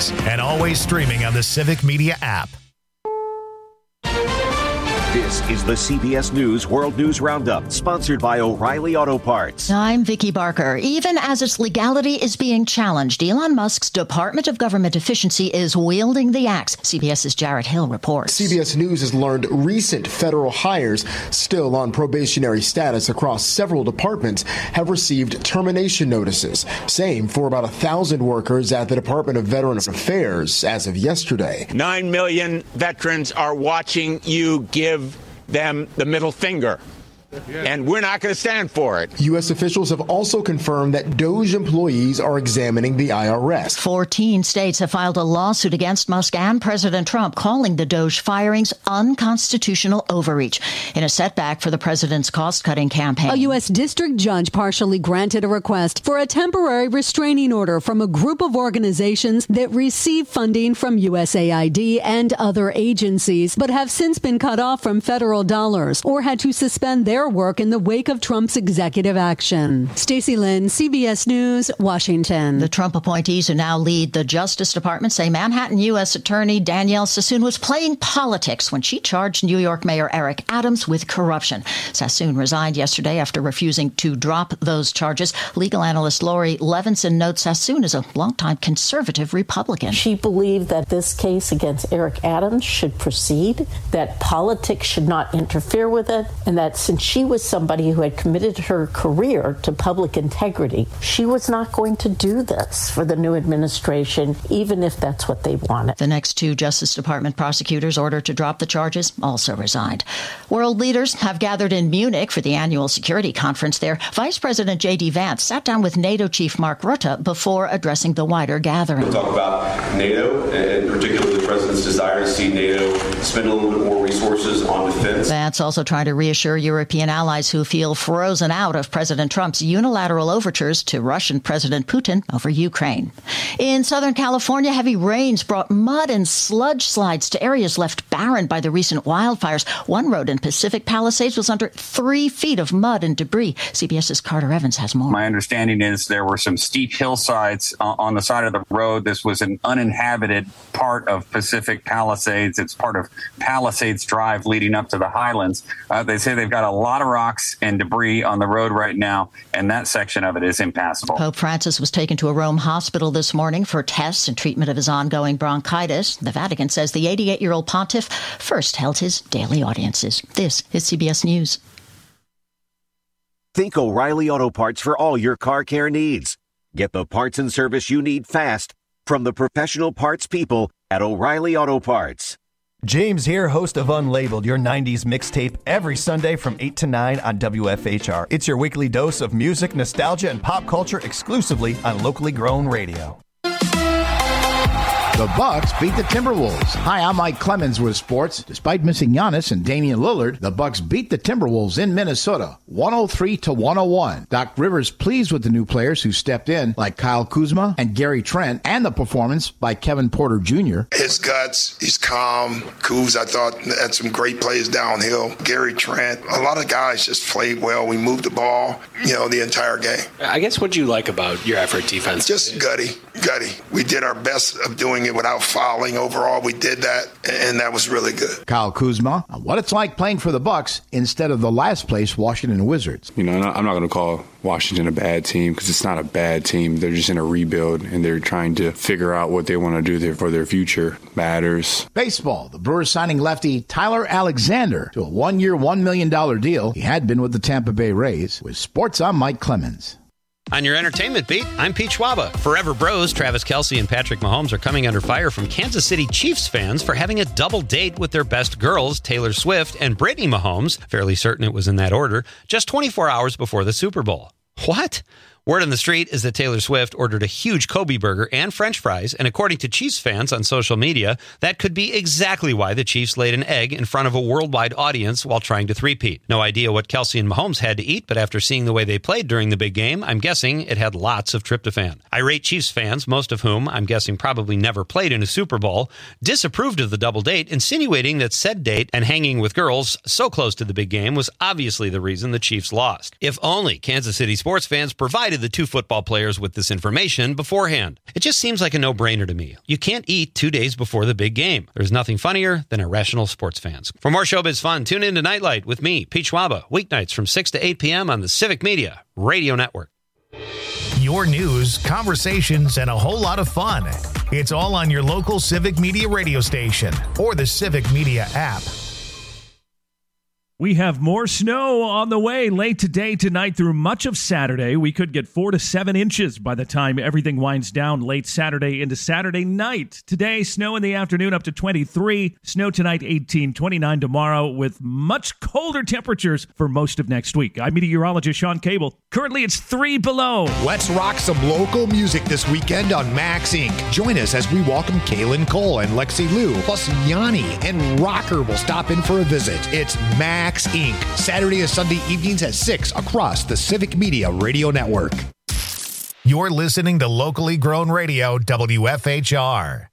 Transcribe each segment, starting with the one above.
podcasts, and always streaming on the Civic Media app. This is the CBS News World News Roundup, sponsored by O'Reilly Auto Parts. I'm Vicki Barker. Even as its legality is being challenged, Elon Musk's Department of Government Efficiency is wielding the axe. CBS's Jarrett Hill reports. CBS News has learned recent federal hires still on probationary status across several departments have received termination notices. Same for about 1,000 workers at the Department of Veterans Affairs as of yesterday. 9 million veterans are watching you give them the middle finger. And we're not going to stand for it. U.S. officials have also confirmed that DOJ employees are examining the IRS. 14 states have filed a lawsuit against Musk and President Trump, calling the DOJ firings unconstitutional overreach in a setback for the president's cost-cutting campaign. A U.S. district judge partially granted a request for a temporary restraining order from a group of organizations that receive funding from USAID and other agencies, but have since been cut off from federal dollars or had to suspend their work in the wake of Trump's executive action. Stacey Lynn, CBS News, Washington. The Trump appointees who now lead the Justice Department say Manhattan U.S. Attorney Danielle Sassoon was playing politics when she charged New York Mayor Eric Adams with corruption. Sassoon resigned yesterday after refusing to drop those charges. Legal analyst Lori Levinson notes Sassoon is a longtime conservative Republican. She believed that this case against Eric Adams should proceed, that politics should not interfere with it, and that since she was somebody who had committed her career to public integrity, she was not going to do this for the new administration, even if that's what they wanted. The next two Justice Department prosecutors ordered to drop the charges also resigned. World leaders have gathered in Munich for the annual security conference there. Vice President J.D. Vance sat down with NATO Chief Mark Rutte before addressing the wider gathering. We'll talk about NATO, and particularly the President's desire to see NATO spend a little bit more resources on defense. Vance also tried to reassure European allies who feel frozen out of President Trump's unilateral overtures to Russian President Putin over Ukraine. In Southern California, heavy rains brought mud and sludge slides to areas left barren by the recent wildfires. One road in Pacific Palisades was under 3 feet of mud and debris. CBS's Carter Evans has more. My understanding is there were some steep hillsides on the side of the road. This was an uninhabited part of Pacific Palisades. It's part of Palisades Drive leading up to the Highlands. They say they've got a lot of rocks and debris on the road right now, and that section of it is impassable. Pope Francis was taken to a Rome hospital this morning for tests and treatment of his ongoing bronchitis. The Vatican says the 88-year-old pontiff first held his daily audiences. This is CBS News. Think O'Reilly Auto Parts for all your car care needs. Get the parts and service you need fast from the professional parts people at O'Reilly Auto Parts. James here, host of Unlabeled, your 90s mixtape, every Sunday from 8 to 9 on WFHR. It's your weekly dose of music, nostalgia, and pop culture exclusively on locally grown radio. The Bucks beat the Timberwolves. Hi, I'm Mike Clemens with sports. Despite missing Giannis and Damian Lillard, the Bucks beat the Timberwolves in Minnesota, 103-101. Doc Rivers pleased with the new players who stepped in, like Kyle Kuzma and Gary Trent, and the performance by Kevin Porter Jr. His guts, he's calm. Kuz, I thought, had some great plays downhill. Gary Trent, a lot of guys just played well. We moved the ball, the entire game. I guess what do you like about your effort defense? Just gutty. We did our best of doing it without fouling. Overall, we did that, and that was really good. Kyle Kuzma, what it's like playing for the Bucks instead of the last place Washington Wizards. I'm not going to call Washington a bad team because it's not a bad team. They're just in a rebuild, and they're trying to figure out what they want to do there for their future. Matters. Baseball, the Brewers signing lefty Tyler Alexander to a 1-year, $1 million deal. He had been with the Tampa Bay Rays. With sports, I'm Mike Clemens. On your entertainment beat, I'm Pete Schwaba. Forever Bros, Travis Kelce and Patrick Mahomes are coming under fire from Kansas City Chiefs fans for having a double date with their best girls, Taylor Swift and Brittany Mahomes, fairly certain it was in that order, just 24 hours before the Super Bowl. What? Word on the street is that Taylor Swift ordered a huge Kobe burger and French fries, and according to Chiefs fans on social media, that could be exactly why the Chiefs laid an egg in front of a worldwide audience while trying to three-peat. No idea what Kelce and Mahomes had to eat, but after seeing the way they played during the big game, I'm guessing it had lots of tryptophan. Irate Chiefs fans, most of whom I'm guessing probably never played in a Super Bowl, disapproved of the double date, insinuating that said date and hanging with girls so close to the big game was obviously the reason the Chiefs lost. If only Kansas City sports fans provided provided the two football players with this information beforehand. It just seems like a no-brainer to me. You can't eat 2 days before the big game. There's nothing funnier than irrational sports fans. For more showbiz fun, tune in to Nightlight with me, Pete Schwaba, weeknights from 6 to 8 p.m. on the Civic Media Radio Network. Your news, conversations, and a whole lot of fun. It's all on your local Civic Media radio station or the Civic Media app. We have more snow on the way late today, tonight, through much of Saturday. We could get 4 to 7 inches by the time everything winds down late Saturday into Saturday night. Today, snow in the afternoon up to 23. Snow tonight, 18, 29 tomorrow, with much colder temperatures for most of next week. I'm meteorologist Sean Cable. Currently, it's 3 below. Let's rock some local music this weekend on Max Inc. Join us as we welcome Kaylin Cole and Lexi Liu, plus Yanni and Rocker will stop in for a visit. It's Max Inc. Saturday and Sunday evenings at 6 across the Civic Media Radio Network. You're listening to locally grown radio, WFHR.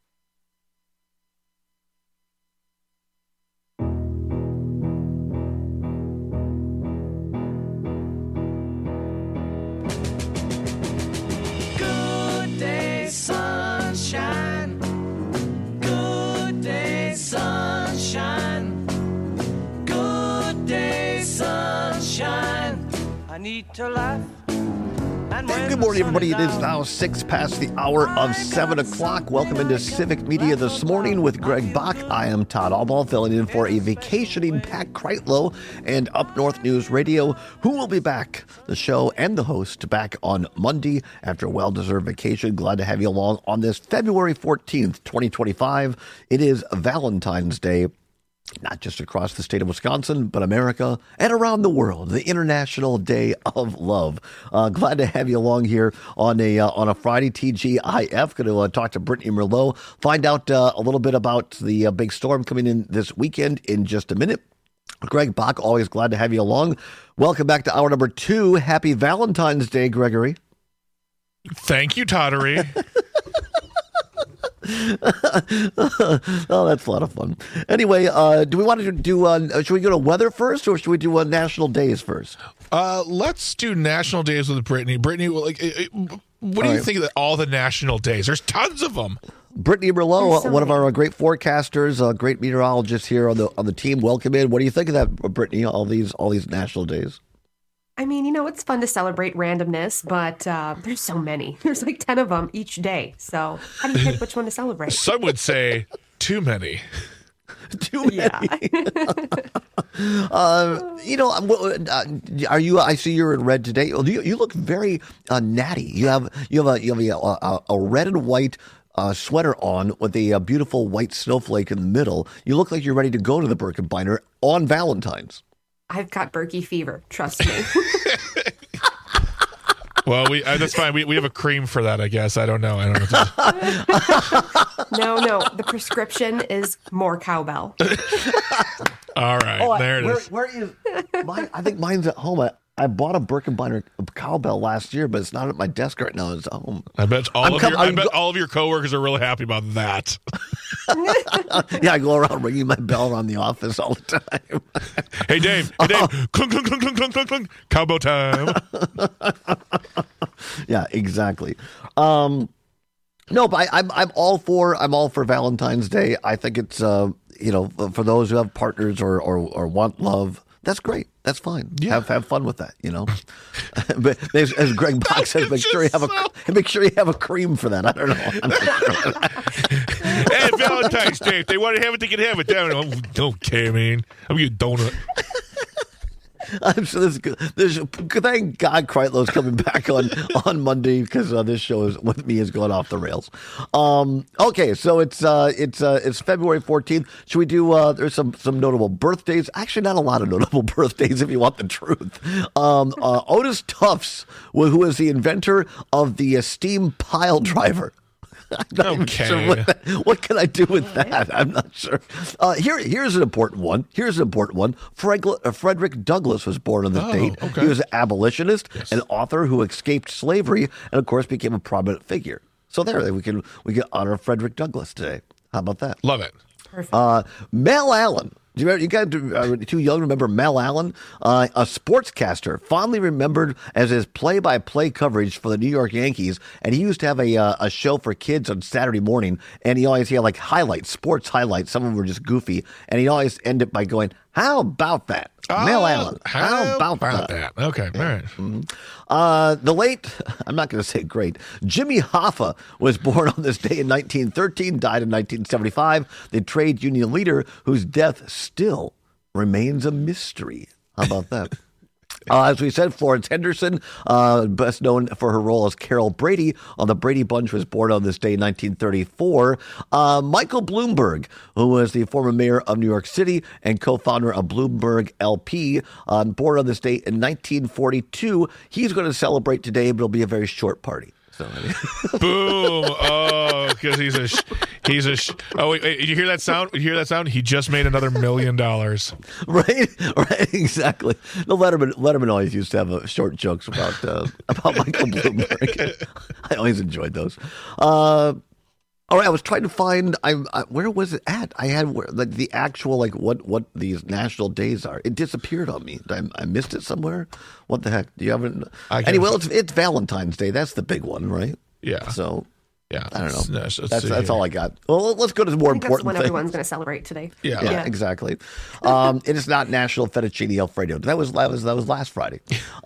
Good day, sunshine. Good day, sunshine. Sunshine. I need to laugh. Good morning, everybody. It is now 6 past the hour of 7 o'clock. Welcome into Civic Media this morning with Greg Bach. I am Todd Alball, filling in for a vacationing Pat Kreitlow and Up North News Radio, who will be back, the show and the host, back on Monday after a well-deserved vacation. Glad to have you along on this February 14th, 2025. It is Valentine's Day. Not just across the state of Wisconsin, but America and around the world, the International Day of Love. Glad to have you along here on a Friday. TGIF, going to talk to Brittany Merlot, find out a little bit about the big storm coming in this weekend in just a minute. Greg Bach, always glad to have you along. Welcome back to hour number 2. Happy Valentine's Day, Gregory. Thank you, Tottery. Oh, that's a lot of fun. Anyway, do we want to do, should we go to weather first, or should we do national days first? Let's do national days with Brittany. Brittany, what do you think of all the national days? There's tons of them. Brittany Merlot, one of our great forecasters, great meteorologist here on the team. Welcome in. What do you think of that, Brittany, all these national days? I mean, it's fun to celebrate randomness, but there's so many. There's like 10 of them each day. So how do you pick which one to celebrate? Some would say too many. Too many. Yeah. Are you? I see you're in red today. You look very natty. You have a red and white sweater on with a beautiful white snowflake in the middle. You look like you're ready to go to the Birkenbeiner on Valentine's. I've got Berkey fever. Trust me. Well, that's fine. We have a cream for that, I guess. I don't know. No. The prescription is more cowbell. All right. There it is. Where is mine? I think mine's at home. I bought a Birkenbeiner cowbell last year, but it's not at my desk right now. It's at home. I bet all of your coworkers are really happy about that. Yeah, I go around ringing my bell around the office all the time. Hey, Dave. Clunk, clunk, clunk, clunk, clunk, clunk, clunk. Cowbell time. Yeah, exactly. No, but I'm all for Valentine's Day. I think it's for those who have partners or want love. That's great. That's fine. Yeah. Have fun with that, But as Greg Bach says, make sure you have a cream for that. I don't know. Hey, Valentine's Day. If they want to have it, they can have it. Don't care, man. I'm getting a donut. I'm sure this is good. Thank God Kreitlow's coming back on Monday, because this show with me has gone off the rails. Okay, so it's February 14th. Should we do? There's some notable birthdays. Actually, not a lot of notable birthdays, if you want the truth. Otis Tufts, who is the inventor of the steam pile driver. I'm not even sure what can I do with that? I'm not sure. Here's an important one. Frederick Douglass was born on this date. Okay. He was an abolitionist, an author who escaped slavery, and of course became a prominent figure. So there, we can honor Frederick Douglass today. How about that? Love it. Perfect. Mel Allen. Do you guys too young to remember Mel Allen, a sportscaster, fondly remembered as his play-by-play coverage for the New York Yankees, and he used to have a show for kids on Saturday morning, and he always had like highlights, sports highlights. Some of them were just goofy, and he'd always end it by going, "How about that?" Mel Allen. How about that? Okay, all right. Mm-hmm. The late, I'm not going to say great, Jimmy Hoffa was born on this day in 1913, died in 1975. The trade union leader whose death still remains a mystery. How about that? As we said, Florence Henderson, best known for her role as Carol Brady on The Brady Bunch, was born on this day in 1934. Michael Bloomberg, who was the former mayor of New York City and co-founder of Bloomberg LP, born on this date in 1942. He's going to celebrate today, but it'll be a very short party. So, boom! Oh, because he's a. Oh wait, you hear that sound? You hear that sound? He just made another $1 million. Right, exactly. The Letterman always used to have short jokes about Michael Bloomberg. I always enjoyed those. All right, I was trying to find. Where was it at? I had the actual what these national days are. It disappeared on me. I missed it somewhere. What the heck? Do you have it? Anyway, it's Valentine's Day. That's the big one, right? Yeah. So. Yeah, I don't know. That's all I got. Well, let's go to the more important thing. That's when everyone's going to celebrate today. Yeah, exactly. It is not National Fettuccine Alfredo. That was last Friday.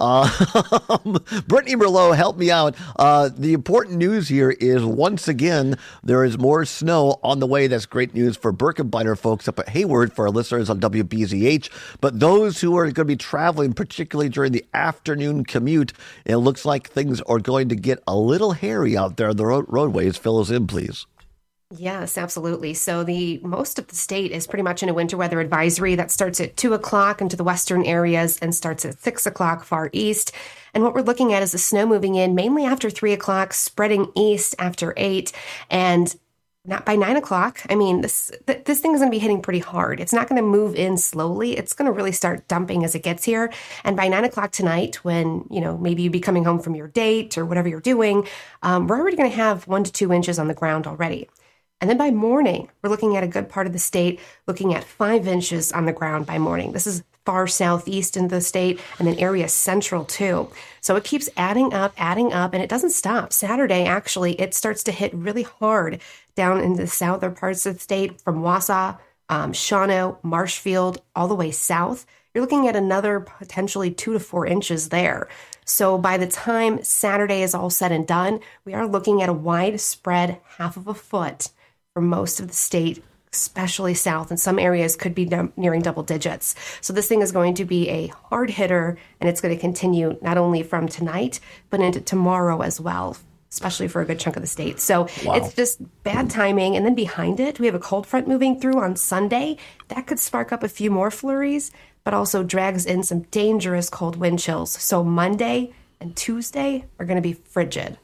Brittany Merlot, help me out. The important news here is once again there is more snow on the way. That's great news for Birkenbeiner folks up at Hayward, for our listeners on WBZH. But those who are going to be traveling, particularly during the afternoon commute, it looks like things are going to get a little hairy out there on the roadways. Fill us in, please. Yes, absolutely. So most of the state is pretty much in a winter weather advisory that starts at 2 o'clock into the western areas and starts at 6 o'clock far east. And what we're looking at is the snow moving in mainly after 3 o'clock, spreading east after 8, and not by 9 o'clock. I mean, this thing is going to be hitting pretty hard. It's not going to move in slowly. It's going to really start dumping as it gets here. And by 9 o'clock tonight, when, maybe you be coming home from your date or whatever you're doing, we're already going to have 1 to 2 inches on the ground already. And then by morning, we're looking at a good part of the state, looking at 5 inches on the ground by morning. This is far southeast in the state, and then area central too. So it keeps adding up, and it doesn't stop. Saturday, actually, it starts to hit really hard down in the southern parts of the state, from Wausau, Shawano, Marshfield, all the way south. You're looking at another potentially 2 to 4 inches there. So by the time Saturday is all said and done, we are looking at a widespread 1/2 foot for most of the state, especially south, and some areas could be nearing double digits. So this thing is going to be a hard hitter, and it's going to continue not only from tonight, but into tomorrow as well, especially for a good chunk of the state. So It's just bad timing. And then behind it, we have a cold front moving through on Sunday. That could spark up a few more flurries, but also drags in some dangerous cold wind chills. So Monday and Tuesday are going to be frigid.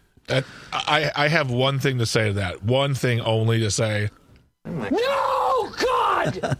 I have one thing to say to that. One thing only to say. No, God!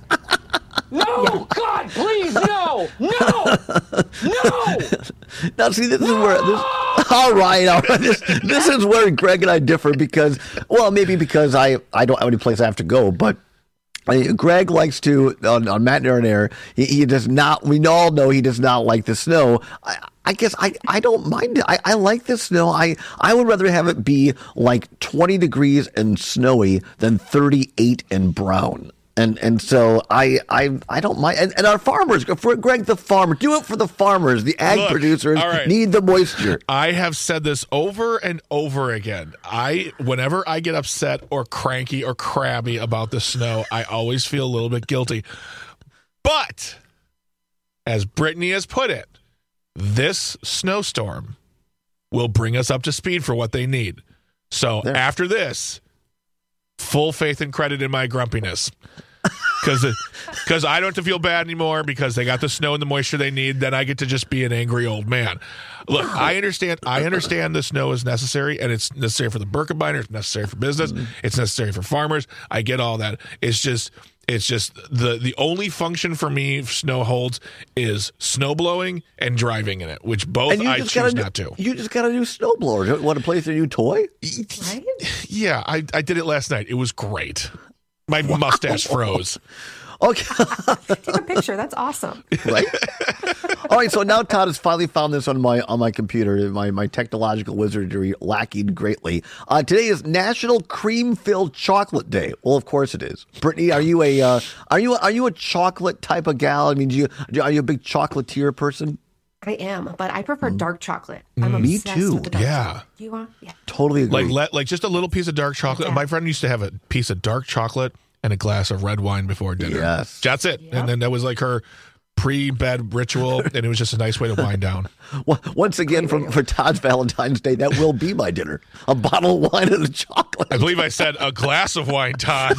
No, God, please, no! No! No! Now, see, this is where... All right. This is where Greg and I differ because I don't have any place I have to go, but Greg likes to, on Matt and Aaron Air, he does not, we all know he does not like the snow. I guess I don't mind it. I like the snow. I would rather have it be like 20 degrees and snowy than 38 and brown. And so I don't mind. And our farmers, for Greg the farmer, do it for the farmers. The ag producers need the moisture. I have said this over and over again. Whenever I get upset or cranky or crabby about the snow, I always feel a little bit guilty. But, as Brittany has put it, this snowstorm will bring us up to speed for what they need. So after this, full faith and credit in my grumpiness. Because I don't have to feel bad anymore because they got the snow and the moisture they need. Then I get to just be an angry old man. Look, I understand the snow is necessary, and it's necessary for the Birkenbeiner. It's necessary for business. It's necessary for farmers. I get all that. It's just the only function for me snow holds is snow blowing and driving in it, which both I choose not to. You just got a new snowblower. Want to play with a new toy? Right? Yeah, I did it last night. It was great. My mustache froze. Okay. Take a picture. That's awesome. Right? All right, so now Todd has finally found this on my computer, my technological wizardry lacking greatly. Today is National Cream-Filled Chocolate Day. Well, of course it is. Brittany, are you a chocolate type of gal? I mean, are you a big chocolatier person? I am, but I prefer dark chocolate. I'm Me obsessed too. with the dark Yeah. chocolate. You are? Yeah. Totally agree. Like just a little piece of dark chocolate. Yeah. My friend used to have a piece of dark chocolate and a glass of red wine before dinner. Yes. That's it. Yep. And then that was like her pre-bed ritual, and it was just a nice way to wind down. Once again, for Todd's Valentine's Day, that will be my dinner. A bottle of wine and a chocolate. I believe I said a glass of wine, Todd.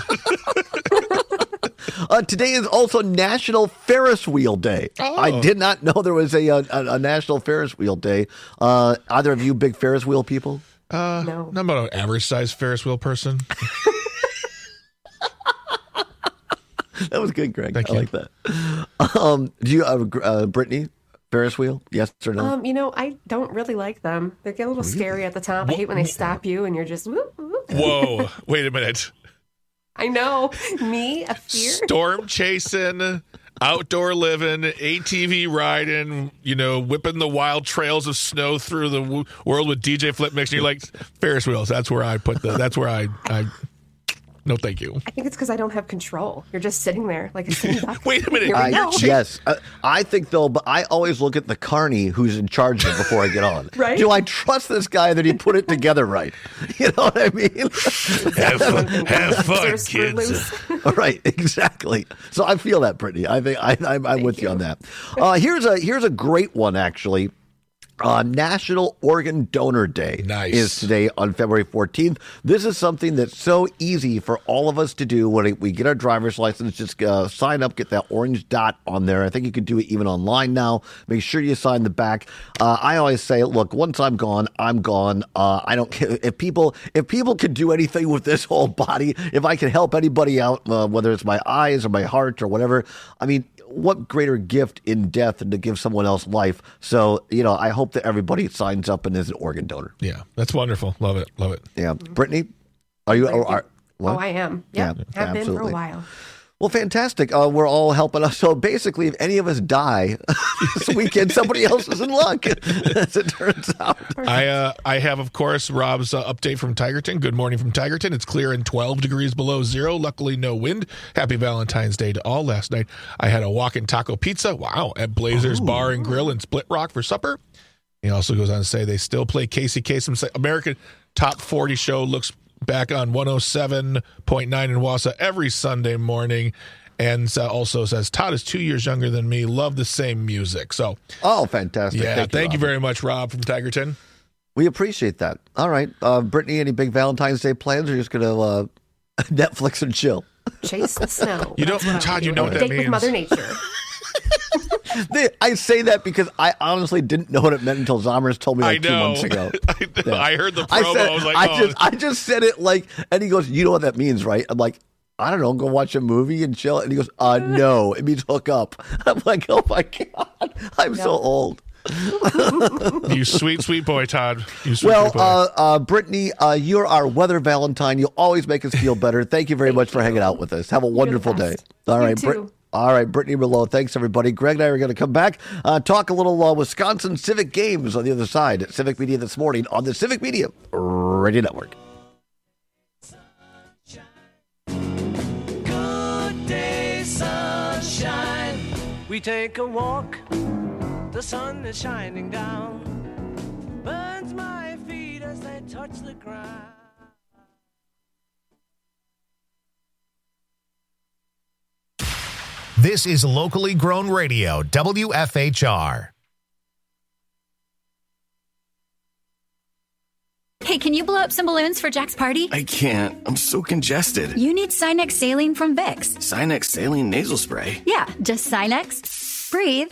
Today is also National Ferris Wheel Day. Oh. I did not know there was a National Ferris Wheel Day. Either of you big Ferris wheel people? No. I'm about an average-sized Ferris wheel person. That was good, Greg. Thank I you. like that. Do you, Brittany, Ferris wheel? Yes or no? I don't really like them. They get a little scary at the top. I hate when they stop you and you're just whoop, whoop. Whoa. Wait a minute. I know. Me, a fear. Storm chasing, outdoor living, ATV riding, whipping the wild trails of snow through the world with DJ Flip Mix. And you're like, Ferris wheels. That's where I put that's where I no, thank you. I think it's because I don't have control. You're just sitting there like a sitting duck. Wait a minute. Here we go. Yes. I think, though, but I always look at the carny who's in charge of it before I get on. Right? Do I trust this guy that he put it together right? You know what I mean? Have fun, Screw kids. loose. Right, exactly. So I feel that, Brittany. I think I'm with you on that. Here's a great one, actually. National Organ Donor Day is today on February 14th. This is something that's so easy for all of us to do when we get our driver's license. Just sign up, get that orange dot on there. I think you can do it even online now. Make sure you sign the back. I always say, look, once I'm gone, I'm gone. I don't care if people can do anything with this whole body. If I can help anybody out, whether it's my eyes or my heart or whatever. I mean, what greater gift in death than to give someone else life? So, I hope that everybody signs up and is an organ donor. Yeah, that's wonderful. Love it. Love it. Yeah. Brittany, are you? Oh, I am. Yeah, have been for a while. Well, fantastic. We're all helping us. So basically, if any of us die this weekend, somebody else is in luck, as it turns out. I have, of course, Rob's update from Tigerton. Good morning from Tigerton. It's clear and 12 degrees below zero. Luckily, no wind. Happy Valentine's Day to all. Last night, I had a walk-in taco pizza. Wow. At Blazers Bar and Grill in Split Rock for supper. He also goes on to say they still play Casey Kasem. American Top 40 show looks back on 107.9 in Wausau every Sunday morning. And also says, Todd is 2 years younger than me. Love the same music. So, fantastic. Yeah, thank you Rob. very much, Rob from Tigerton. We appreciate that. All right. Brittany, any big Valentine's Day plans? Or are you just going to Netflix and chill? Chase the snow. You don't, Todd, you know what that Date means. with Mother Nature. I say that because I honestly didn't know what it meant until Zommers told me 2 months ago. I heard the promo. I was like, I just said it and he goes, you know what that means, right? I'm like, I don't know, go watch a movie and chill. And he goes, no, it means hook up. I'm like, oh my God, I'm so old. You sweet, sweet boy, Todd. You sweet boy. Brittany, you're our weather Valentine. You always make us feel better. Thank you very much for hanging out with us. Have a wonderful day. All right, all right, Brittany Merlot. Thanks, everybody. Greg and I are going to come back, talk a little Wisconsin Civic Games on the other side at Civic Media this morning on the Civic Media Radio Network. Good day, sunshine. We take a walk. The sun is shining down. Burns my feet as they touch the ground. This is locally grown radio, WFHR. Hey, can you blow up some balloons for Jack's party? I can't. I'm so congested. You need Sinex Saline from Vicks. Sinex Saline nasal spray? Yeah, just Sinex. Breathe.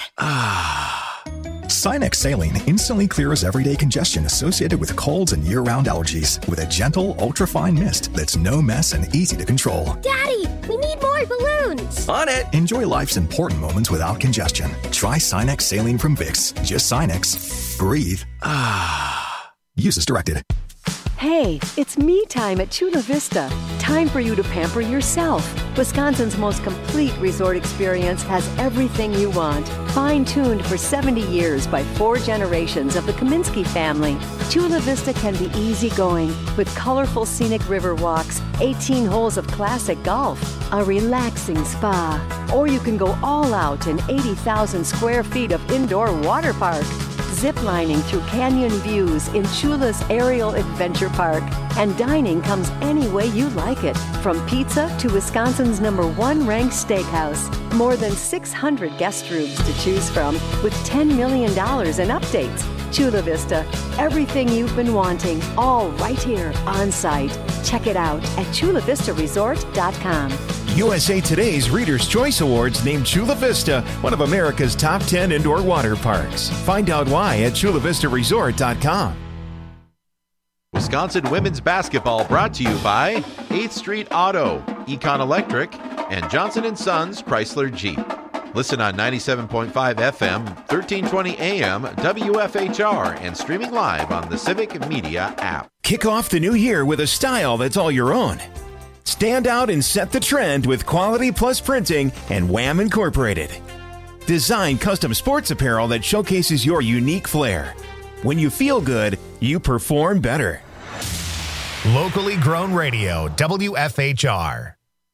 Sinex Saline instantly clears everyday congestion associated with colds and year-round allergies with a gentle, ultra-fine mist that's no mess and easy to control. Daddy, we need more balloons. On it. Enjoy life's important moments without congestion. Try Sinex Saline from Vicks. Just Sinex. Breathe. Use as directed. Hey, it's me time at Chula Vista. Time for you to pamper yourself. Wisconsin's most complete resort experience has everything you want. Fine-tuned for 70 years by 4 generations of the Kaminsky family. Chula Vista can be easygoing with colorful scenic river walks, 18 holes of classic golf, a relaxing spa. Or you can go all out in 80,000 square feet of indoor water park. Ziplining through canyon views in Chula's Aerial Adventure Park. And dining comes any way you like it, from pizza to Wisconsin's #1 ranked steakhouse. More than 600 guest rooms to choose from, with $10 million in updates. Chula Vista, everything you've been wanting, all right here on site. Check it out at chulavistaresort.com. USA Today's Reader's Choice Awards named Chula Vista one of America's top 10 indoor water parks. Find out why at chulavistaresort.com. Wisconsin women's basketball brought to you by 8th Street Auto, Econ Electric, and Johnson & Sons Chrysler Jeep. Listen on 97.5 FM, 1320 AM, WFHR, and streaming live on the Civic Media app. Kick off the new year with a style that's all your own. Stand out and set the trend with Quality Plus Printing and Wham Incorporated. Design custom sports apparel that showcases your unique flair. When you feel good, you perform better. Locally grown radio, WFHR.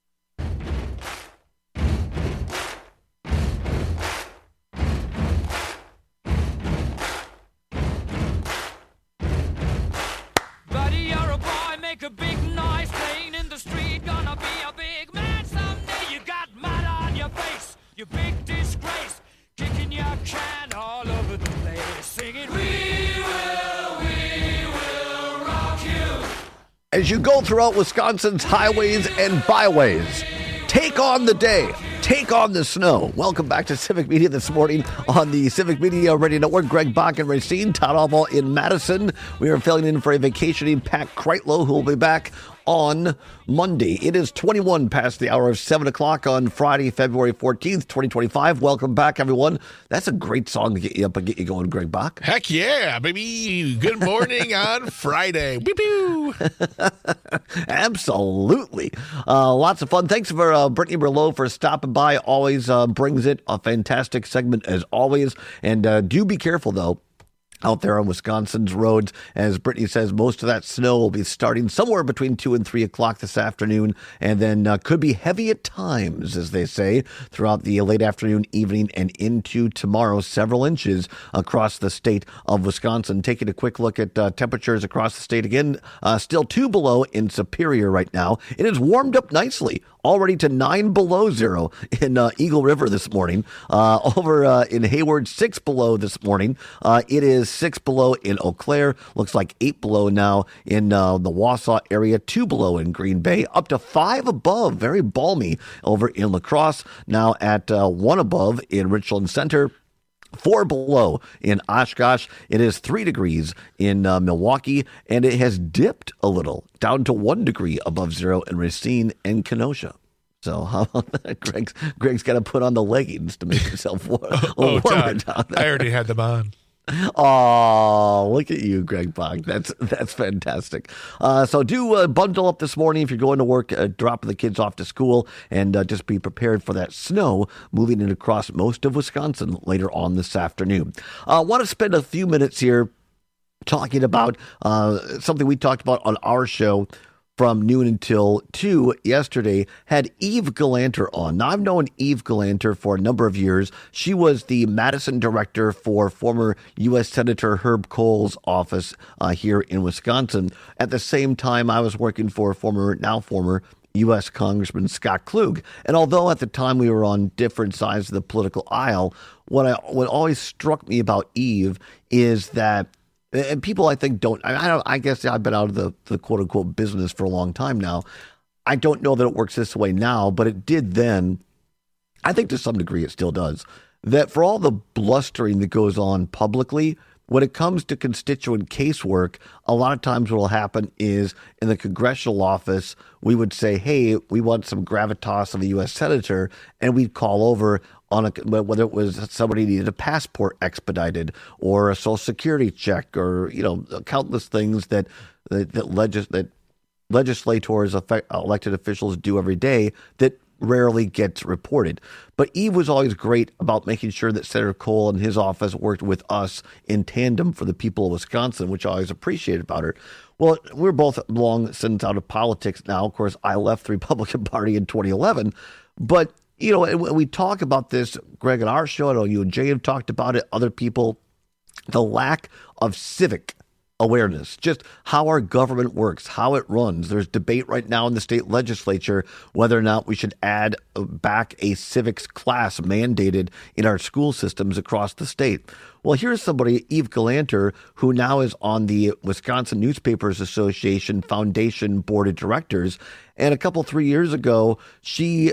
Buddy, you're a boy, make a big noise, playing in the street, gonna be a big man someday. You got mud on your face, you big disgrace, kicking your can all over the place, singing, we will rock you. As you go throughout Wisconsin's highways and byways, take on the day. Take on the snow. Welcome back to Civic Media this morning on the Civic Media Radio Network. Greg Bach and Racine, Todd Albaugh in Madison. We are filling in for a vacationing Pat Kreitlow, who will be back on Monday. It is 21 past the hour of 7 o'clock on Friday, February 14th, 2025. Welcome back, everyone. That's a great song to get you up and get you going, Greg Bach. Heck yeah, baby. Good morning on Friday. Pew-pew. Absolutely. Lots of fun. Thanks for Brittany Merlot for stopping by. Always brings it. A fantastic segment as always. And do be careful, though, out there on Wisconsin's roads. As Brittany says, most of that snow will be starting somewhere between 2 and 3 o'clock this afternoon, and then could be heavy at times, as they say, throughout the late afternoon, evening, and into tomorrow. Several inches across the state of Wisconsin. Taking a quick look at temperatures across the state again, still 2 below in Superior right now. It has warmed up nicely, already to 9 below zero in Eagle River this morning. Over in Hayward, 6 below this morning. It is 6 below in Eau Claire. Looks like 8 below now in the Wausau area. 2 below in Green Bay. Up to 5 above. Very balmy over in La Crosse. Now at 1 above in Richland Center. 4 below in Oshkosh. It is 3 degrees in Milwaukee, and it has dipped a little down to 1 degree above zero in Racine and Kenosha. So how about that? Greg's got to put on the leggings to make himself warmer down there. I already had them on. Oh, look at you, Greg Bach. That's fantastic. So do bundle up this morning if you're going to work, dropping the kids off to school, and just be prepared for that snow moving in across most of Wisconsin later on this afternoon. I want to spend a few minutes here talking about something we talked about on our show from noon until 2 yesterday. Had Eve Galanter on. Now, I've known Eve Galanter for a number of years. She was the Madison director for former U.S. Senator Herb Kohl's office here in Wisconsin. At the same time, I was working for former U.S. Congressman Scott Klug. And although at the time we were on different sides of the political aisle, what always struck me about Eve is that, and people I think I guess I've been out of the quote unquote business for a long time now. I don't know that it works this way now, but it did then. I think to some degree it still does. That for all the blustering that goes on publicly, when it comes to constituent casework, a lot of times what will happen is in the congressional office, we would say, hey, we want some gravitas of a U.S. senator, and we'd call over on whether it was somebody needed a passport expedited or a social security check or, countless things that legislators, elected officials do every day that rarely gets reported. But Eve was always great about making sure that Senator Cole and his office worked with us in tandem for the people of Wisconsin, which I always appreciated about her. Well, we're both long since out of politics now. Of course, I left the Republican Party in 2011. But, when we talk about this, Greg, on our show, I know you and Jay have talked about it, other people, the lack of civic awareness, just how our government works, how it runs. There's debate right now in the state legislature whether or not we should add back a civics class mandated in our school systems across the state. Well, here's somebody, Eve Galanter, who now is on the Wisconsin Newspapers Association Foundation Board of Directors. And 3 years ago, she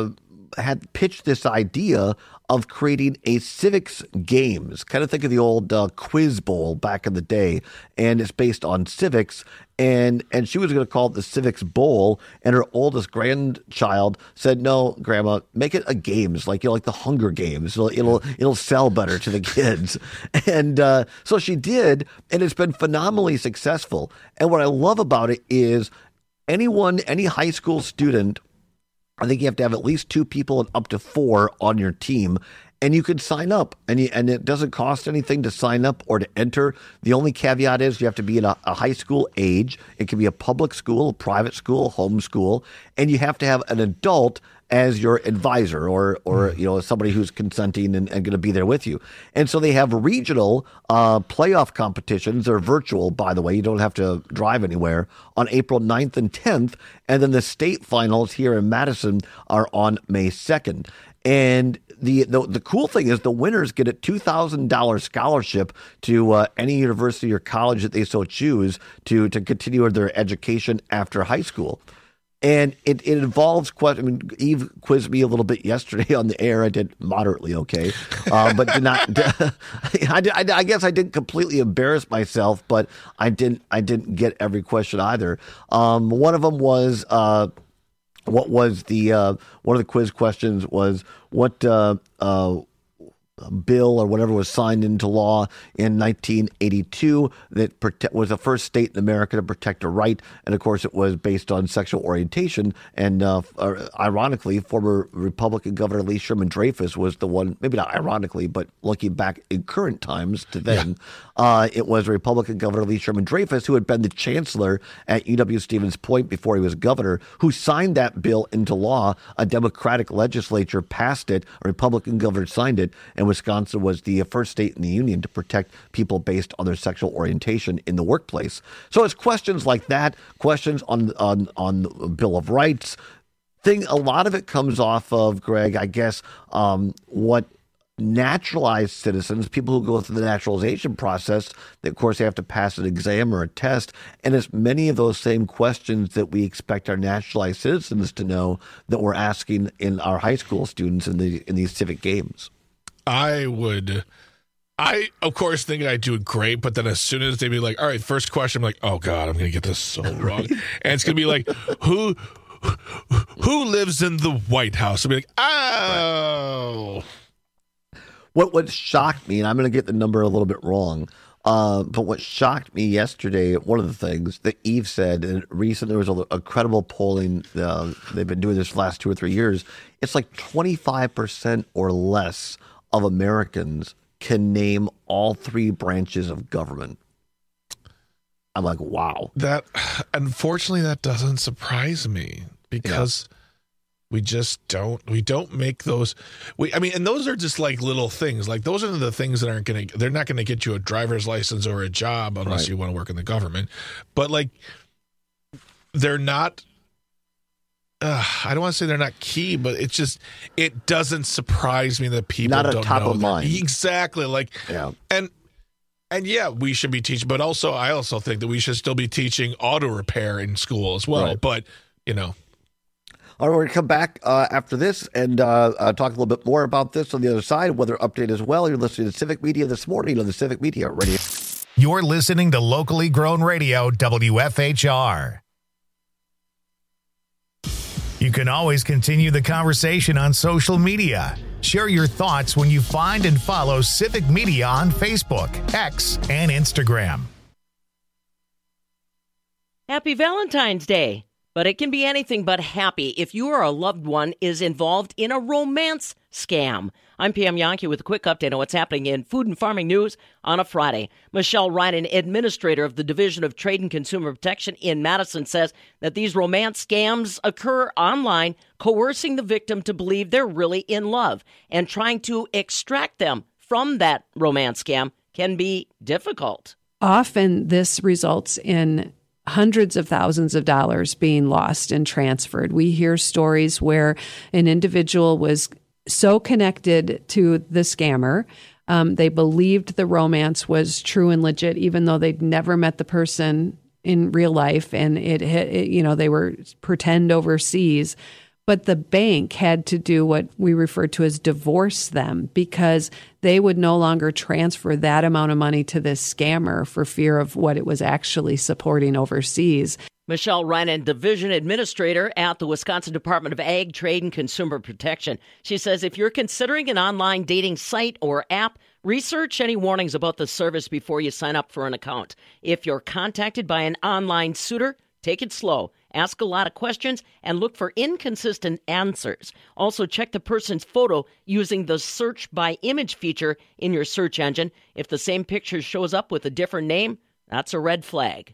had pitched this idea of creating a civics games. Kind of think of the old quiz bowl back in the day, and it's based on civics. And she was going to call it the Civics Bowl, and her oldest grandchild said, "No, Grandma, make it a games like the Hunger Games. It'll sell better to the kids." And so she did, and it's been phenomenally successful. And what I love about it is any high school student, I think you have to have at least 2 people and up to 4 on your team, and you can sign up. And it doesn't cost anything to sign up or to enter. The only caveat is you have to be in a high school age. It can be a public school, a private school, home school, and you have to have an adult as your advisor or somebody who's consenting and going to be there with you. And so they have regional playoff competitions. They're virtual, by the way. You don't have to drive anywhere, on April 9th and 10th. And then the state finals here in Madison are on May 2nd. And the cool thing is the winners get a $2,000 scholarship to any university or college that they so choose to continue their education after high school. And it involves Eve quizzed me a little bit yesterday on the air. I did moderately okay, but did not. I guess I didn't completely embarrass myself, but I didn't get every question either. One of them was what was one of the quiz questions was what bill or whatever was signed into law in 1982 that was the first state in America to protect a right. And of course, it was based on sexual orientation. And ironically, former Republican Governor Lee Sherman Dreyfus was the one, maybe not ironically, but looking back in current times to then, it was Republican Governor Lee Sherman Dreyfus, who had been the chancellor at UW-Stevens Point before he was governor, who signed that bill into law. A Democratic legislature passed it, a Republican governor signed it, and Wisconsin was the first state in the union to protect people based on their sexual orientation in the workplace. So it's questions like that, questions on the Bill of Rights. A lot of it comes off of, Greg, I guess, what naturalized citizens, people who go through the naturalization process, of course, they have to pass an exam or a test. And it's many of those same questions that we expect our naturalized citizens to know that we're asking in our high school students in these civic games. I of course think I do great, but then as soon as they be like, all right, first question, I'm like, oh God, I'm going to get this so wrong. And it's going to be like, who lives in the White House? I'll be like, oh. What shocked me, and I'm going to get the number a little bit wrong, but what shocked me yesterday, one of the things that Eve said, and recently there was a credible polling, they've been doing this for the last 2 or 3 years, it's like 25% or less of Americans can name all 3 branches of government. I'm like, wow. That, unfortunately, that doesn't surprise me because we don't make those. And those are just like little things. Like those are the things that they're not going to get you a driver's license or a job unless you want to work in the government. But like, they're not. I don't want to say they're not key, but it doesn't surprise me that people not don't know. Not a top of mind. Exactly. Like, and we should be teaching, but also I also think that we should still be teaching auto repair in school as well. Right. But, All right, we're going to come back after this and talk a little bit more about this on the other side. Weather update as well. You're listening to Civic Media This Morning on the Civic Media Radio. You're listening to locally grown radio, WFHR. You can always continue the conversation on social media. Share your thoughts when you find and follow Civic Media on Facebook, X, and Instagram. Happy Valentine's Day. But it can be anything but happy if you or a loved one is involved in a romance scam. I'm Pam Yankee with a quick update on what's happening in food and farming news on a Friday. Michelle Ryan, administrator of the Division of Trade and Consumer Protection in Madison, says that these romance scams occur online, coercing the victim to believe they're really in love, and trying to extract them from that romance scam can be difficult. Often this results in hundreds of thousands of dollars being lost and transferred. We hear stories where an individual was so connected to the scammer, they believed the romance was true and legit, even though they'd never met the person in real life, and they were pretend overseas. But the bank had to do what we refer to as divorce them, because they would no longer transfer that amount of money to this scammer for fear of what it was actually supporting overseas. Michelle Ryan, Division Administrator at the Wisconsin Department of Ag, Trade, and Consumer Protection. She says if you're considering an online dating site or app, research any warnings about the service before you sign up for an account. If you're contacted by an online suitor, take it slow. Ask a lot of questions and look for inconsistent answers. Also, check the person's photo using the search by image feature in your search engine. If the same picture shows up with a different name, that's a red flag.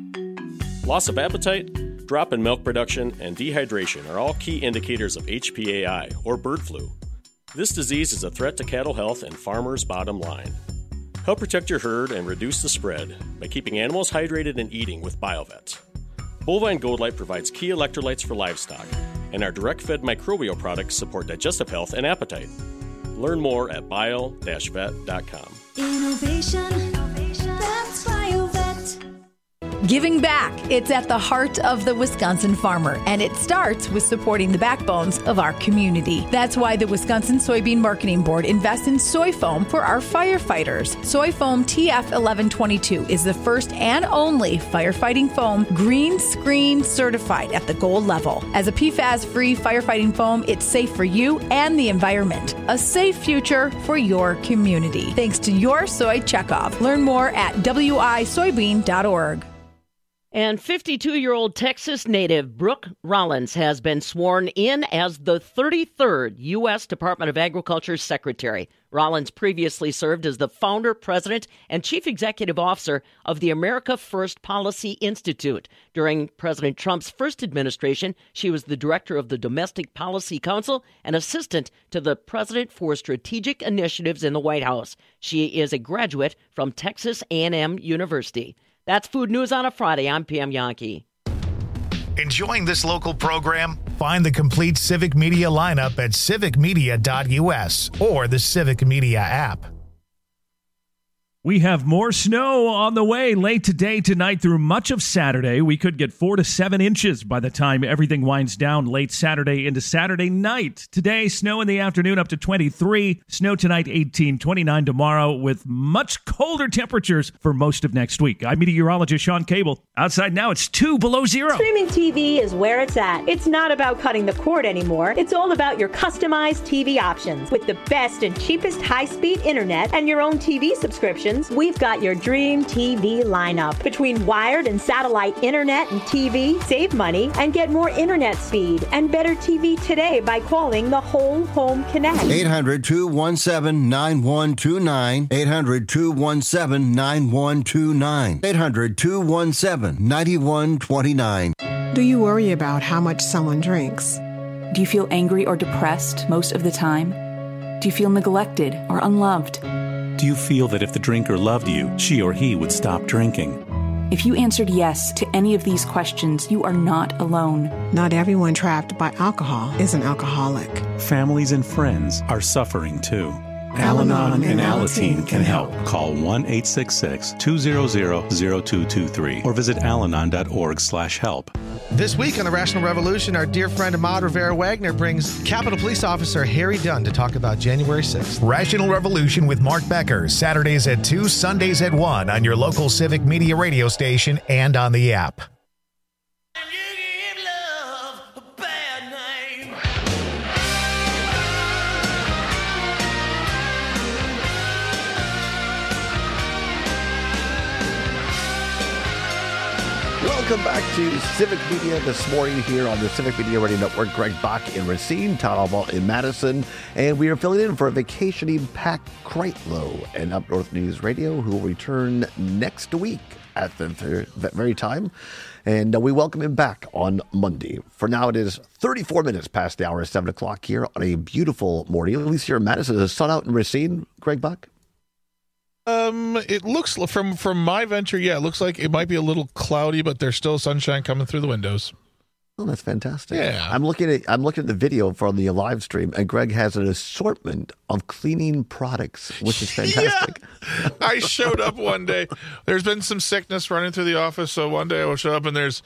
Loss of appetite, drop in milk production, and dehydration are all key indicators of HPAI, or bird flu. This disease is a threat to cattle health and farmers' bottom line. Help protect your herd and reduce the spread by keeping animals hydrated and eating with BioVet. Bovine Gold Light provides key electrolytes for livestock, and our direct-fed microbial products support digestive health and appetite. Learn more at bio-vet.com. Innovation, that's BioVet. Giving back. It's at the heart of the Wisconsin farmer, and it starts with supporting the backbones of our community. That's why the Wisconsin Soybean Marketing Board invests in soy foam for our firefighters. Soy foam TF1122 is the first and only firefighting foam green screen certified at the gold level. As a PFAS-free firefighting foam, it's safe for you and the environment. A safe future for your community. Thanks to your soy checkoff. Learn more at wisoybean.org. And 52-year-old Texas native Brooke Rollins has been sworn in as the 33rd U.S. Department of Agriculture Secretary. Rollins previously served as the founder, president, and chief executive officer of the America First Policy Institute. During President Trump's first administration, she was the director of the Domestic Policy Council and assistant to the president for strategic initiatives in the White House. She is a graduate from Texas A&M University. That's Food News on a Friday. I'm Pam Yankee. Enjoying this local program? Find the complete Civic Media lineup at civicmedia.us or the Civic Media app. We have more snow on the way late today, tonight, through much of Saturday. We could get 4 to 7 inches by the time everything winds down late Saturday into Saturday night. Today, snow in the afternoon up to 23. Snow tonight, 18, 29 tomorrow, with much colder temperatures for most of next week. I'm meteorologist Sean Cable. Outside now, it's 2 below zero. Streaming TV is where it's at. It's not about cutting the cord anymore. It's all about your customized TV options. With the best and cheapest high-speed internet and your own TV subscriptions, we've got your dream TV lineup. Between wired and satellite internet and TV, save money and get more internet speed and better TV today by calling the Whole Home Connect. 800-217-9129. 800-217-9129. 800-217-9129. Do you worry about how much someone drinks? Do you feel angry or depressed most of the time? Do you feel neglected or unloved? Do you feel that if the drinker loved you, she or he would stop drinking? If you answered yes to any of these questions, you are not alone. Not everyone trapped by alcohol is an alcoholic. Families and friends are suffering too. Al-Anon and Alateen can help. Call 1-866-200-0223 or visit alanon.org/help. This week on the Rational Revolution, our dear friend Ahmad Rivera-Wagner brings Capitol Police Officer Harry Dunn to talk about January 6th. Rational Revolution with Mark Becker, Saturdays at 2, Sundays at 1 on your local Civic Media radio station and on the app. Welcome back to Civic Media this morning here on the Civic Media Radio Network. Greg Bach in Racine, Todd Albaugh in Madison, and we are filling in for vacationing Pat Kreitlow and Up North News Radio, who will return next week at that very time. And we welcome him back on Monday. For now, it is 34 minutes past the hour of 7 o'clock here on a beautiful morning. At least here in Madison. Is the sun out in Racine, Greg Bach? It looks from my venture, it looks like it might be a little cloudy, but there's still sunshine coming through the windows. Oh, that's fantastic. Yeah. I'm looking at the video from the live stream, and Greg has an assortment of cleaning products, which is fantastic. Yeah. I showed up one day. There's been some sickness running through the office, so one day I will show up and there's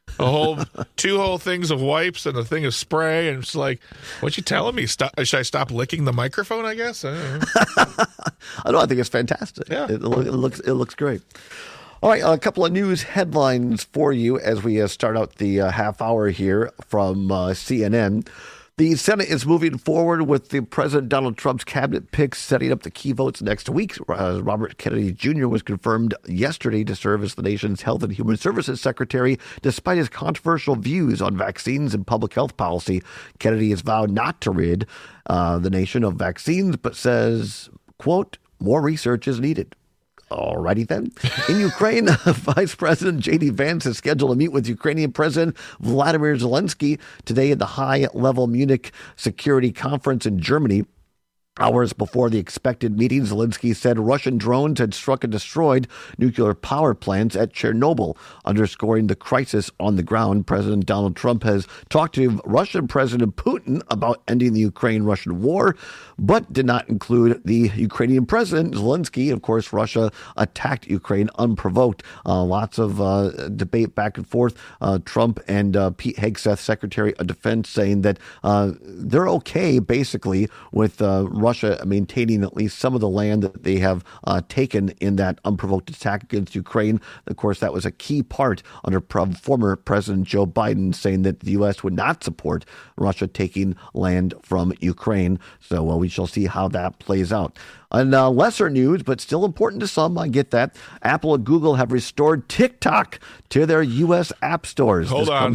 two whole things of wipes and a thing of spray, and it's like, what you telling me? Should I stop licking the microphone, I guess? I don't know. I think it's fantastic. Yeah. It looks great. All right, a couple of news headlines for you as we start out the half hour here from CNN. The Senate is moving forward with the President Donald Trump's cabinet picks, setting up the key votes next week. Robert Kennedy Jr. was confirmed yesterday to serve as the nation's Health and Human Services Secretary, despite his controversial views on vaccines and public health policy. Kennedy has vowed not to rid the nation of vaccines, but says, quote, more research is needed. Alrighty then. In Ukraine, Vice President J.D. Vance is scheduled to meet with Ukrainian President Vladimir Zelensky today at the high-level Munich Security Conference in Germany. Hours before the expected meeting, Zelensky said Russian drones had struck and destroyed nuclear power plants at Chernobyl, underscoring the crisis on the ground. President Donald Trump has talked to Russian President Putin about ending the Ukraine-Russian war, but did not include the Ukrainian President Zelensky. Of course, Russia attacked Ukraine unprovoked. Lots of debate back and forth. Trump and Pete Hegseth, Secretary of Defense, saying that they're okay, basically, with Russia maintaining at least some of the land that they have taken in that unprovoked attack against Ukraine. Of course, that was a key part under former President Joe Biden, saying that the U.S. would not support Russia taking land from Ukraine. So we shall see how that plays out. And lesser news, but still important to some, I get that. Apple and Google have restored TikTok to their U.S. app stores. Hold on.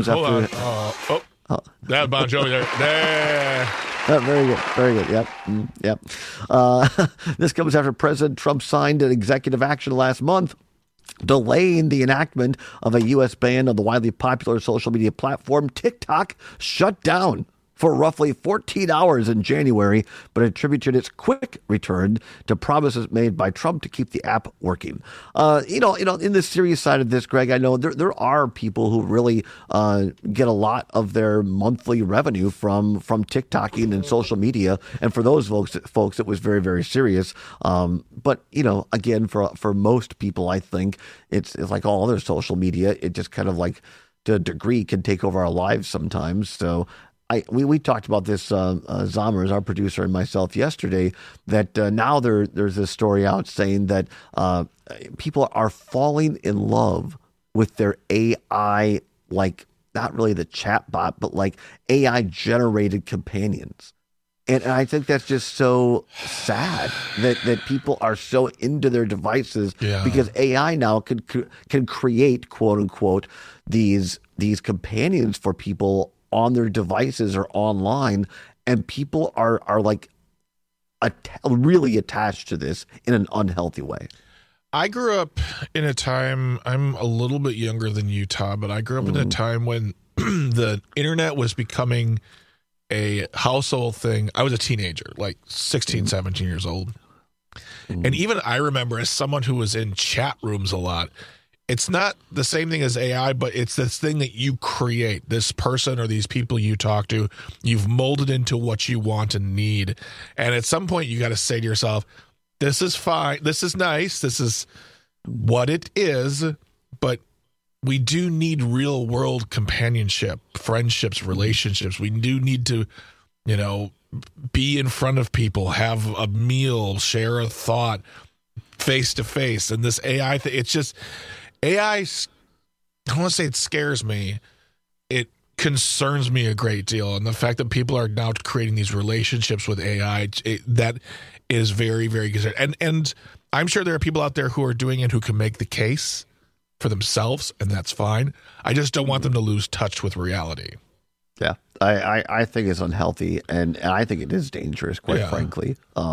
That Bon Jovi there. Very good. Yep. This comes after President Trump signed an executive action last month delaying the enactment of a U.S. ban on the widely popular social media platform TikTok, shut down for roughly 14 hours in January, but attributed its quick return to promises made by Trump to keep the app working. In the serious side of this, Greg, I know there are people who really get a lot of their monthly revenue from TikToking and social media, and for those folks, it was very, very serious. But again, for most people, I think it's like all other social media. It just kind of like to a degree can take over our lives sometimes. So. We talked about this, Zommers, our producer, and myself yesterday, that now there's this story out saying that people are falling in love with their AI, like not really the chat bot, but like AI-generated companions. And I think that's just so sad that people are so into their devices because AI now can create, quote unquote, these companions for people on their devices or online, and people are like really attached to this in an unhealthy way. I grew up in a time, I'm a little bit younger than you, Todd, but I grew up in a time when the internet was becoming a household thing. I was a teenager, like 16, 17 years old. And even I remember, as someone who was in chat rooms a lot, it's not the same thing as AI, but it's this thing that you create, this person or these people you talk to, you've molded into what you want and need. And at some point you got to say to yourself, this is fine. This is nice. This is what it is. But we do need real world companionship, friendships, relationships. We do need to, be in front of people, have a meal, share a thought face to face. And this AI thing, it's just AI. I don't want to say it scares me. It concerns me a great deal. And the fact that people are now creating these relationships with AI, that is very, very concerning. And I'm sure there are people out there who are doing it who can make the case for themselves, and that's fine. I just don't want them to lose touch with reality. Yeah, I think it's unhealthy, and I think it is dangerous, quite frankly.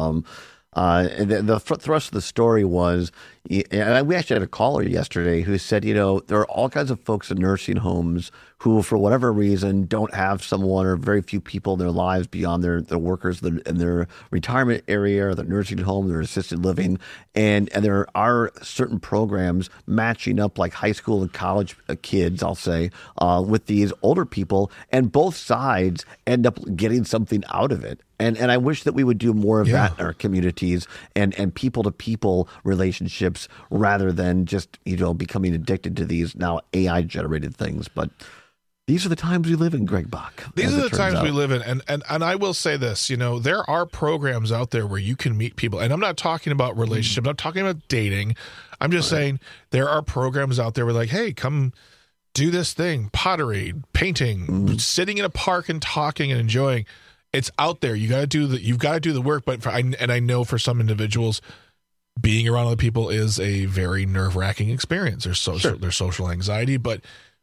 The thrust of the story was, and we actually had a caller yesterday who said, there are all kinds of folks in nursing homes who, for whatever reason, don't have someone or very few people in their lives beyond their workers in their retirement area or their nursing home, their assisted living. And there are certain programs matching up like high school and college kids, I'll say, with these older people. And both sides end up getting something out of it. And I wish that we would do more of that in our communities and people-to-people relationships rather than just, becoming addicted to these now AI-generated things. But these are the times we live in, Greg Bach. These are the times we live in. And I will say this, there are programs out there where you can meet people. And I'm not talking about relationships. I'm not talking about dating. I'm just saying there are programs out there where like, hey, come do this thing, pottery, painting, sitting in a park and talking and enjoying. It's out there. You've got to do the work. But I know for some individuals, being around other people is a very nerve-wracking experience. There's social anxiety, but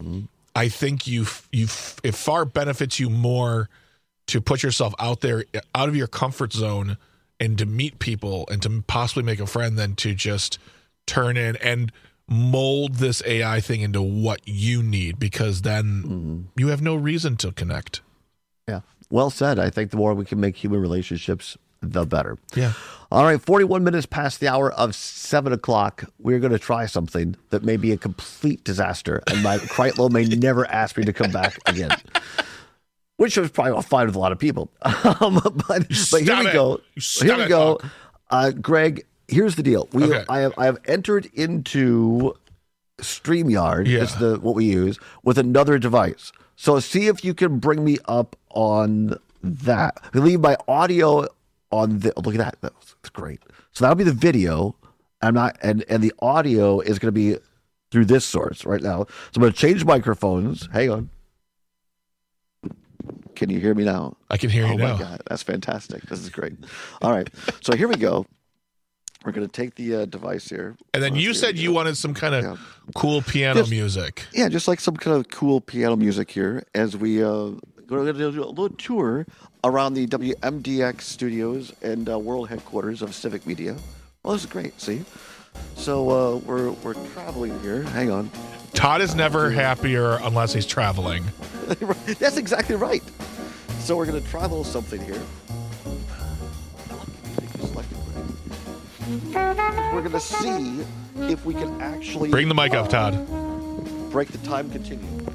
I think it far benefits you more to put yourself out there, out of your comfort zone, and to meet people and to possibly make a friend than to just turn in and mold this AI thing into what you need, because then you have no reason to connect. Yeah. Well said. I think the more we can make human relationships, the better. Yeah. All right, 41 minutes past the hour of 7 o'clock. We're going to try something that may be a complete disaster, and my Kreitlow may never ask me to come back again, which is probably fine with a lot of people. But here we go. Here we go. Greg, here's the deal. I have entered into StreamYard, it's what we use, with another device. So see if you can bring me up on that. I leave my audio on the. Look at that. That's great. So that'll be the video. And the audio is going to be through this source right now. So I'm going to change microphones. Hang on. Can you hear me now? I can hear you now. Oh my God, that's fantastic. This is great. All right. So here we go. We're going to take the device here. And then you said you wanted some kind of cool piano music. Yeah, just like some kind of cool piano music here as we go to do a little tour around the WMDX studios and world headquarters of Civic Media. Well, this is great, see? So we're traveling here. Hang on. Todd is never happier unless he's traveling. That's exactly right. So we're going to travel something here. We're going to see if we can actually... Bring the mic up, Todd. Break the time continuum.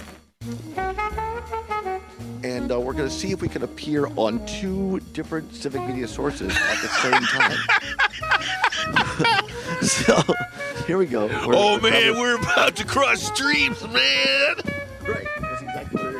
And we're going to see if we can appear on two different Civic Media sources at the same time. So, here we go. We're about to cross streams, man! Right, that's exactly what it is.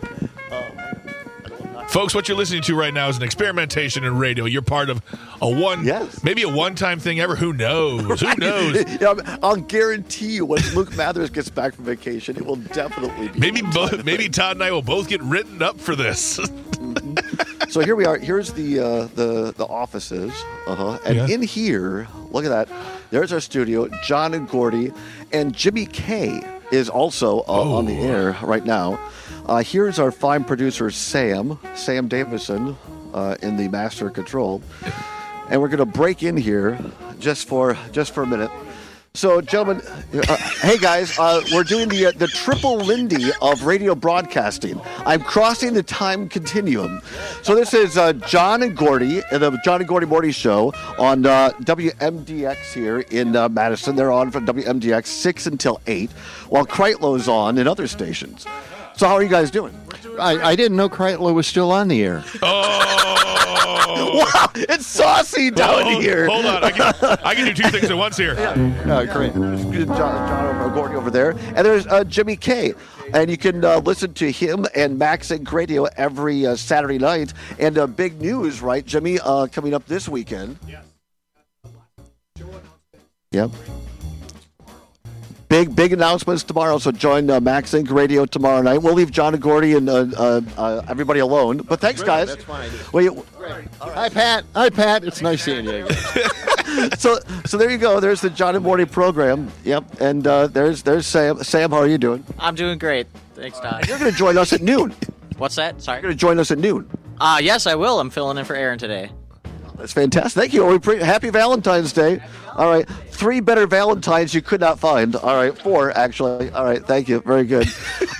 Folks, what you're listening to right now is an experimentation in radio. You're part of maybe a one-time thing ever. Who knows? Right. Who knows? Yeah, I'll guarantee you when Luke Mathers gets back from vacation, it will definitely be. Maybe Todd and I will both get written up for this. So here we are. Here's the offices. And in here, look at that. There's our studio. John and Gordy and Jimmy K is also on the air right now. Here's our fine producer, Sam Davison, in the master control. And we're going to break in here just for a minute. So, gentlemen, hey, guys, we're doing the triple Lindy of radio broadcasting. I'm crossing the time continuum. So this is John and Gordy, the John and Gordy Morning Show on WMDX here in Madison. They're on from WMDX 6 until 8, while Kreitlow's on in other stations. So how are you guys doing? I didn't know Kreitlow was still on the air. Oh! Wow, it's saucy down here. Hold on. I can do two things at once here. Great. Good John Gordy over there. And there's Jimmy K. And you can listen to him and Max Inc. Radio every Saturday night. And big news, right, Jimmy, coming up this weekend. Yes. Yep. Big announcements tomorrow, so join Max Inc. Radio tomorrow night. We'll leave John and Gordy and everybody alone. But thanks, guys. That's fine. Well, Hi, Pat. Hi, Pat. It's nice seeing you again. so there you go. There's the John and Gordy program. Yep. And there's Sam. Sam, how are you doing? I'm doing great. Thanks, Todd. You're going to join us at noon. What's that? Sorry. You're going to join us at noon. Yes, I will. I'm filling in for Aaron today. That's fantastic. Thank you. Happy Valentine's Day. All right. 3 better Valentines you could not find. All right. 4, actually. All right. Thank you. Very good.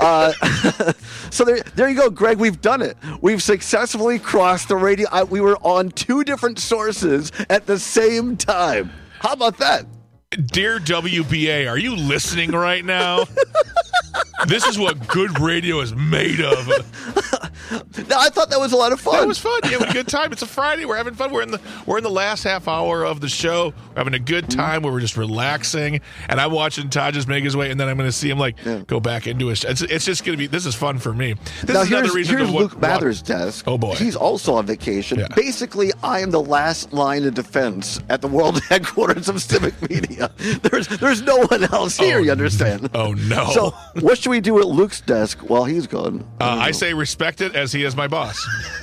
So there you go, Greg. We've done it. We've successfully crossed the radio. We were on 2 different sources at the same time. How about that? Dear WBA, are you listening right now? This is what good radio is made of. No, I thought that was a lot of fun. That was fun. Yeah, we had a good time. It's a Friday. We're having fun. We're in the last half hour of the show. We're having a good time where we're just relaxing. And I'm watching Todd just make his way, and then I'm going to see him go back into it. It's just going to be. This is fun for me. This is another reason. Here's Luke Mather's desk. Oh boy, he's also on vacation. Yeah. Basically, I am the last line of defense at the world headquarters of Civic Media. There's no one else here. You understand? Oh no. So what should we do at Luke's desk while he's gone? I say respect it as he is my boss.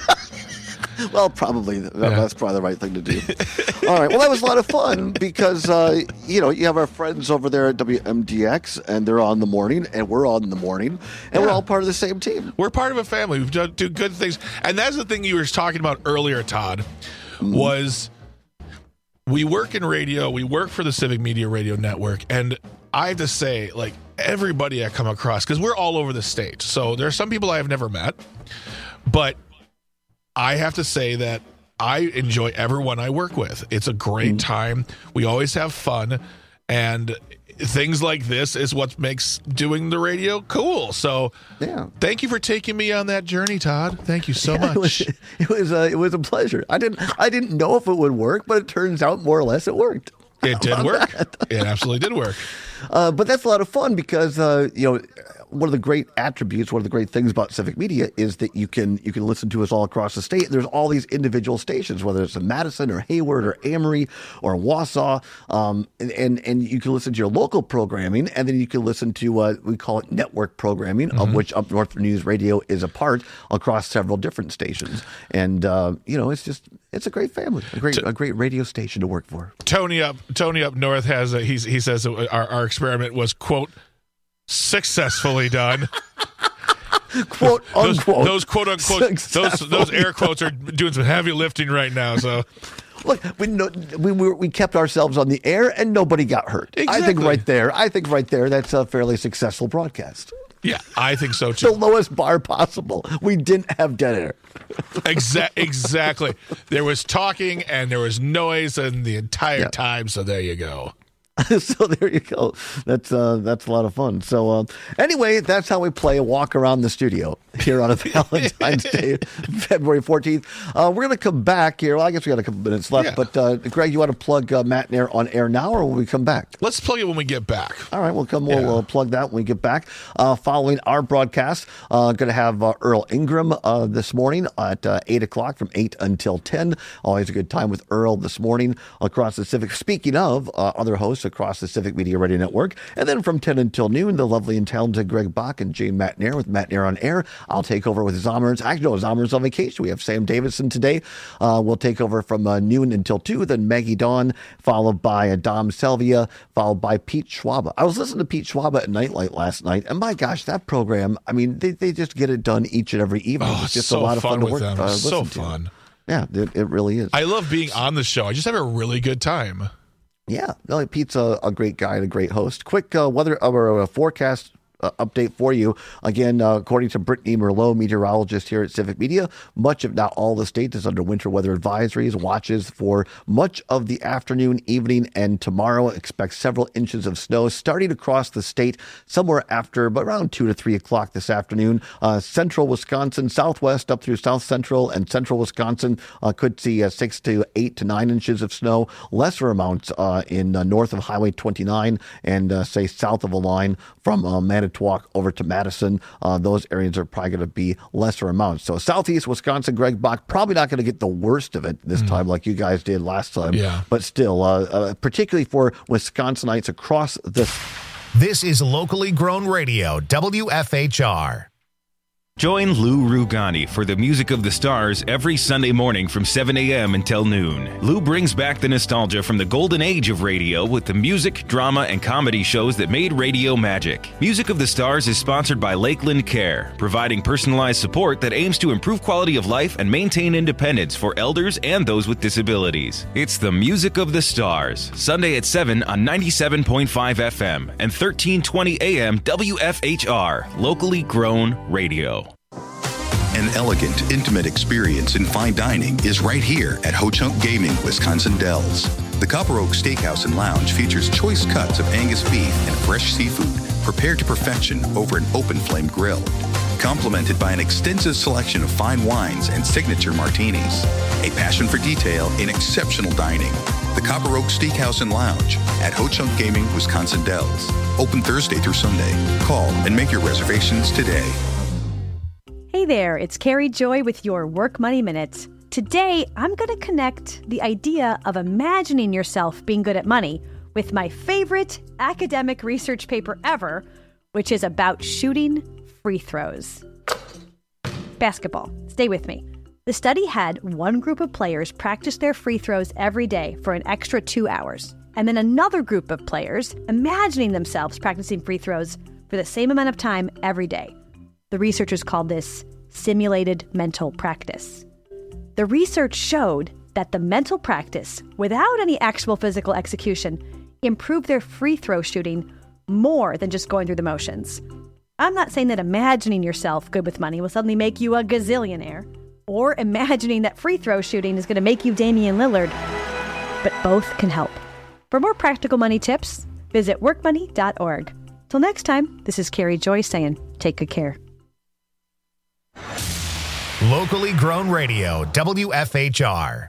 Well, probably that's probably the right thing to do. All right. Well, that was a lot of fun because you have our friends over there at WMDX, and they're on the morning, and we're on the morning, and we're all part of the same team. We're part of a family. We've done good things, and that's the thing you were talking about earlier, Todd. Was we work in radio, we work for the Civic Media Radio Network, and I have to say, everybody I come across, because we're all over the state, so there are some people I have never met, but I have to say that I enjoy everyone I work with. It's a great time. We always have fun, and things like this is what makes doing the radio cool. So thank you for taking me on that journey, Todd. Thank you so much. It was a pleasure. I didn't know if it would work, but it turns out more or less it worked. It did work. It absolutely did work. But that's a lot of fun because one of the great attributes, one of the great things about Civic Media is that you can listen to us all across the state. There's all these individual stations, whether it's in Madison or Hayward or Amory or Wausau, and you can listen to your local programming, and then you can listen to we call it network programming, of which Up North News Radio is a part across several different stations. And it's a great family, a great radio station to work for. Tony up north has he says our experiment was, quote, successfully done. Quote unquote. Those quote unquote those air quotes are doing some heavy lifting right now. So look, we kept ourselves on the air and nobody got hurt. Exactly. I think right there that's a fairly successful broadcast. Yeah, I think so too. The lowest bar possible. We didn't have dead air. Exactly. There was talking and there was noise and the entire time. So there you go. So there you go. That's a lot of fun. So anyway, that's how we play a walk around the studio here on a Valentine's Day, February 14th. We're going to come back here. Well, I guess we got a couple minutes left. But Greg, you want to plug Matt and Air on air now, or will we come back? Let's plug it when we get back. All right, we'll plug that when we get back. Following our broadcast, going to have Earl Ingram this morning at 8 o'clock from 8 until 10. Always a good time with Earl this morning across the Civic. Speaking of other hosts across the Civic Media Radio Network. And then from 10 until noon, the lovely and talented Greg Bach and Jane Matnair with Matnair on Air. I'll take over with Zomer's. Actually, no, Zomer's on vacation. We have Sam Davidson today. We'll take over from noon until 2. Then Maggie Dawn, followed by Dom Selvia, followed by Pete Schwab. I was listening to Pete Schwab at Nightlight last night, and my gosh, that program, I mean, they just get it done each and every evening. Oh, it's just so a lot of fun to with work. them. So fun. Yeah, it really is. I love being on the show. I just have a really good time. Yeah, no, Pete's a great guy and a great host. Quick weather or forecast update for you. Again, according to Brittany Merlot, meteorologist here at Civic Media, much if not all the state is under winter weather advisories, watches for much of the afternoon, evening, and tomorrow. Expect several inches of snow starting across the state somewhere after but around 2 to 3 o'clock this afternoon. Central Wisconsin, southwest up through south central and central Wisconsin could see 6 to 8 to 9 inches of snow. Lesser amounts in north of Highway 29 and say south of a line from Manitowoc over to Madison. Those areas are probably going to be lesser amounts. So southeast Wisconsin, Greg Bach, probably not going to get the worst of it this time like you guys did last time. Yeah. But still, particularly for Wisconsinites across the... This is locally grown radio, WFHR. Join Lou Rugani for the Music of the Stars every Sunday morning from 7 a.m. until noon. Lou brings back the nostalgia from the golden age of radio with the music, drama, and comedy shows that made radio magic. Music of the Stars is sponsored by Lakeland Care, providing personalized support that aims to improve quality of life and maintain independence for elders and those with disabilities. It's the Music of the Stars, Sunday at 7 on 97.5 FM and 1320 AM WFHR, locally grown radio. An elegant, intimate experience in fine dining is right here at Ho Chunk Gaming, Wisconsin Dells. The Copper Oak Steakhouse and Lounge features choice cuts of Angus beef and fresh seafood prepared to perfection over an open flame grill, complemented by an extensive selection of fine wines and signature martinis. A passion for detail in exceptional dining. The Copper Oak Steakhouse and Lounge at Ho Chunk Gaming, Wisconsin Dells. Open Thursday through Sunday. Call and make your reservations today. Hey there, it's Carrie Joy with your Work Money Minute. Today, I'm going to connect the idea of imagining yourself being good at money with my favorite academic research paper ever, which is about shooting free throws. Basketball. Stay with me. The study had one group of players practice their free throws every day for an extra 2 hours, and then another group of players imagining themselves practicing free throws for the same amount of time every day. The researchers called this simulated mental practice. The research showed that the mental practice, without any actual physical execution, improved their free throw shooting more than just going through the motions. I'm not saying that imagining yourself good with money will suddenly make you a gazillionaire, or imagining that free throw shooting is going to make you Damian Lillard, but both can help. For more practical money tips, visit workmoney.org. Till next time, this is Carrie Joy saying, take good care. Locally grown radio, WFHR.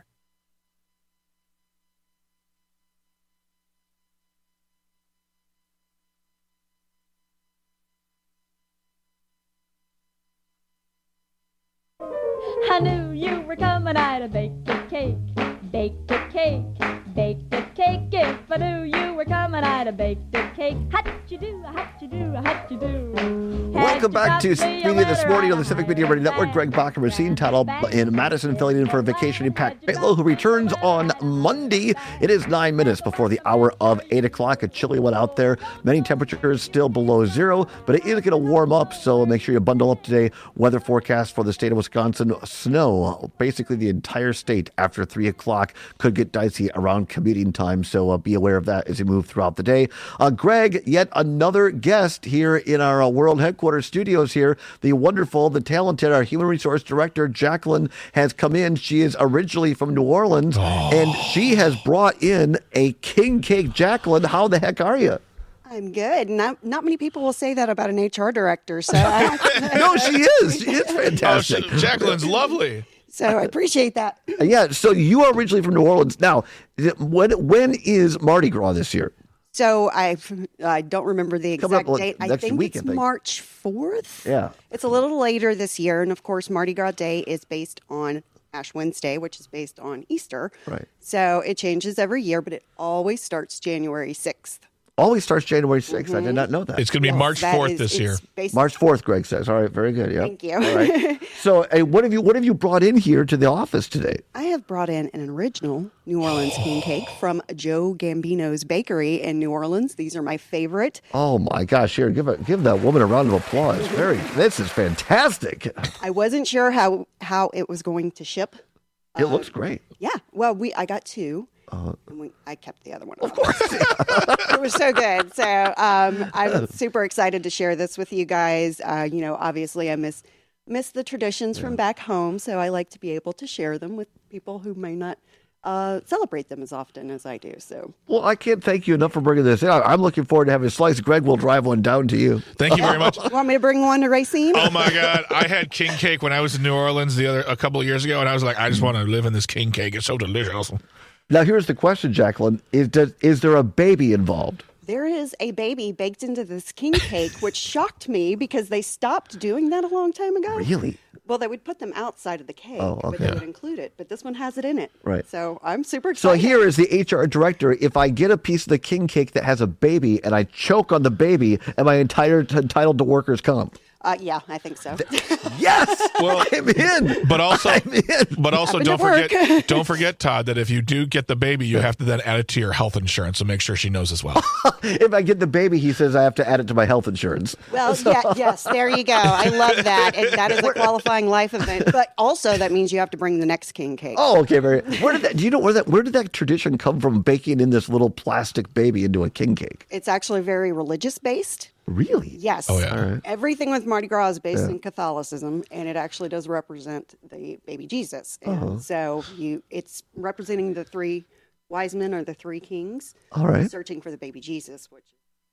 I knew you were coming, I'd have baked a cake, baked a cake, baked a cake. If I knew you were coming, I'd have baked a cake. How'd you do, how'd you do, how'd you do? Welcome back to Civic Media this morning on the Civic Media Radio Network. Greg Bach and Racine Tuttle in Madison, filling in for a vacationing Pat Cratlow, who returns on Monday. It is 9 minutes before the hour of 8 o'clock. A chilly one out there. Many temperatures still below zero, but it is going to warm up, so make sure you bundle up today. Weather forecast for the state of Wisconsin. Snow, basically the entire state after 3 o'clock, could get dicey around commuting time, so be aware of that as you move throughout the day. Greg, yet another guest here in our world headquarters studios here. The wonderful, the talented, our human resource director, Jacqueline, has come in. She is originally from New Orleans, and she has brought in a king cake. Jacqueline, how the heck are you? I'm good. Not many people will say that about an HR director. So no, she is. She is fantastic. Oh, Jacqueline's lovely. So I appreciate that. Yeah. So you are originally from New Orleans. Now, when is Mardi Gras this year? So I don't remember the exact date. I think it's March 4th. Yeah. It's a little later this year. And of course, Mardi Gras Day is based on Ash Wednesday, which is based on Easter. Right. So it changes every year, but it always starts January 6th. Always starts January 6th. I did not know that. It's going to be March 4th this year. March 4th, Greg says. All right, very good. Yeah. Thank you. All right. So what have you brought in here to the office today? I have brought in an original New Orleans king cake from Joe Gambino's Bakery in New Orleans. These are my favorite. Oh my gosh! Here, give that woman a round of applause. This is fantastic. I wasn't sure how it was going to ship. It looks great. Yeah. Well, I got two. And I kept the other one. Of course. It was so good. So I'm super excited to share this with you guys. Obviously I miss the traditions from back home, so I like to be able to share them with people who may not celebrate them as often as I do. So, well, I can't thank you enough for bringing this in. I'm looking forward to having a slice. Greg will drive one down to you. Thank you very much. You want me to bring one to Racine? Oh my God, I had king cake when I was in New Orleans a couple of years ago, and I was like, I just want to live in this king cake. It's so delicious. Now, here's the question, Jacqueline: is there a baby involved? There is a baby baked into this king cake, which shocked me because they stopped doing that a long time ago. Really? Well, they would put them outside of the cake, but they would include it. But this one has it in it. Right. So I'm super So excited. here is the HR director. If I get a piece of the king cake that has a baby and I choke on the baby, am I entitled to workers' comp? Yeah, I think so. Yes, well, I'm in. But also, Happened don't forget, Todd, that if you do get the baby, you have to then add it to your health insurance. So make sure she knows as well. If I get the baby, he says I have to add it to my health insurance. Well, yes, there you go. I love that. That is a qualifying life event. But also, that means you have to bring the next king cake. Oh, okay. Where did that tradition come from? Baking in this little plastic baby into a king cake. It's actually very religious based. Really? Yes. Oh, yeah. Right. Everything with Mardi Gras is based in Catholicism, and it actually does represent the baby Jesus. And so it's representing the three wise men or the three kings. All right. Searching for the baby Jesus, which,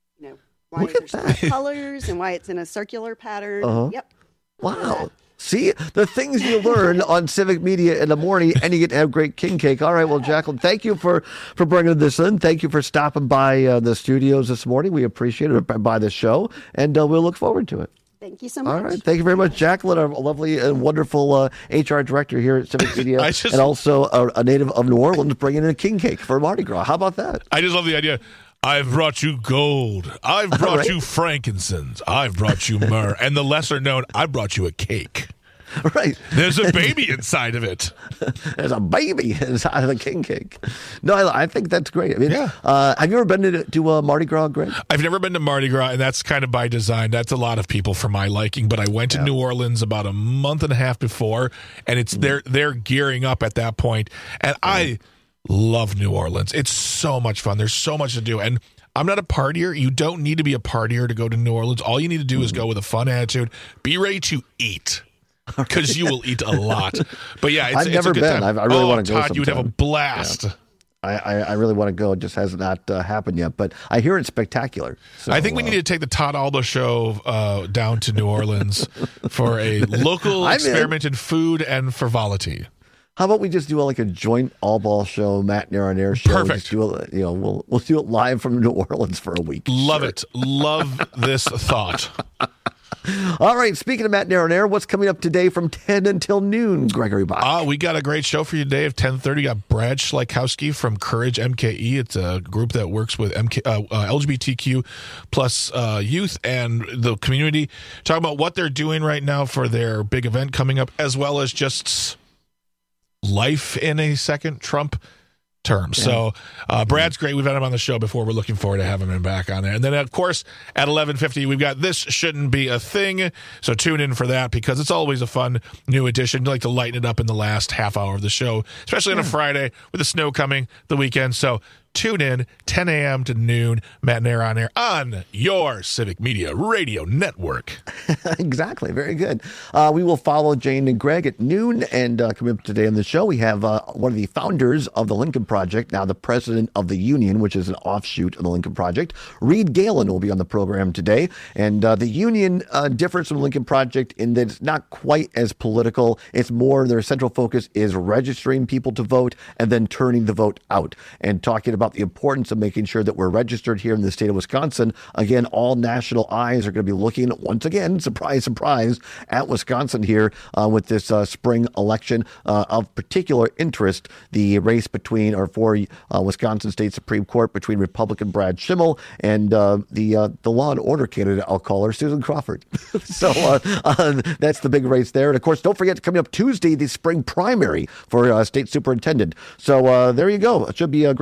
why there's colors and why it's in a circular pattern. Yep. Wow. See, the things you learn on Civic Media in the morning, and you get to have great king cake. All right, well, Jacqueline, thank you for bringing this in. Thank you for stopping by the studios this morning. We appreciate it, by the show, and we'll look forward to it. Thank you so much. All right, thank you very much, Jacqueline, our lovely and wonderful HR director here at Civic Media, and also a native of New Orleans, bringing in a king cake for Mardi Gras. How about that? I just love the idea. I've brought you gold. I've brought you frankincense. I've brought you myrrh. And the lesser known, I brought you a cake. Right. There's a baby inside of it. There's a baby inside of the king cake. No, I think that's great. I mean, have you ever been to Mardi Gras, Greg? I've never been to Mardi Gras, and that's kind of by design. That's a lot of people for my liking. But I went to New Orleans about a month and a half before, and it's they're gearing up at that point. And I love New Orleans. It's so much fun. There's so much to do. And I'm not a partier. You don't need to be a partier to go to New Orleans. All you need to do is go with a fun attitude. Be ready to eat. Because you will eat a lot. But yeah, it's I've never a good been. time. I really want to go Todd, sometime. you'd have a blast. Yeah. I really want to go. It just has not happened yet. But I hear it's spectacular. So, I think we need to take the Todd Alba show down to New Orleans for a local experiment in food and frivolity. How about we just do like a joint all-ball show, Matt Nair on Air show? Perfect. We'll do it live from New Orleans for a week. Love it. Love this thought. All right, speaking of Matt Nair on Air, what's coming up today from 10 until noon, Gregory Bach? We got a great show for you today at 10:30. We got Brad Schleikowski from Courage MKE. It's a group that works with LGBTQ plus youth and the community. Talking about what they're doing right now for their big event coming up, as well as just life in a second Trump term. So Brad's great. We've had him on the show before. We're looking forward to having him back on there. And then, of course, at 11:50, we've got This Shouldn't Be a Thing. So tune in for that because it's always a fun new edition. I like to lighten it up in the last half hour of the show, especially on a Friday with the snow coming, the weekend. So tune in, 10 a.m. to noon, Matt Nair on Air on your Civic Media Radio Network. Exactly. Very good. We will follow Jane and Greg at noon. And coming up today on the show, we have one of the founders of the Lincoln Project, now the president of the Union, which is an offshoot of the Lincoln Project. Reed Galen will be on the program today. And the Union differs from the Lincoln Project in that it's not quite as political. It's more, their central focus is registering people to vote and then turning the vote out and talking about the importance of making sure that we're registered here in the state of Wisconsin. Again, all national eyes are going to be looking once again, surprise, surprise, at Wisconsin here with this spring election of particular interest, the race between or for Wisconsin State Supreme Court between Republican Brad Schimmel and the law and order candidate, I'll call her, Susan Crawford. So that's the big race there. And of course, don't forget, coming up Tuesday, the spring primary for state superintendent. So there you go. It should be a great day in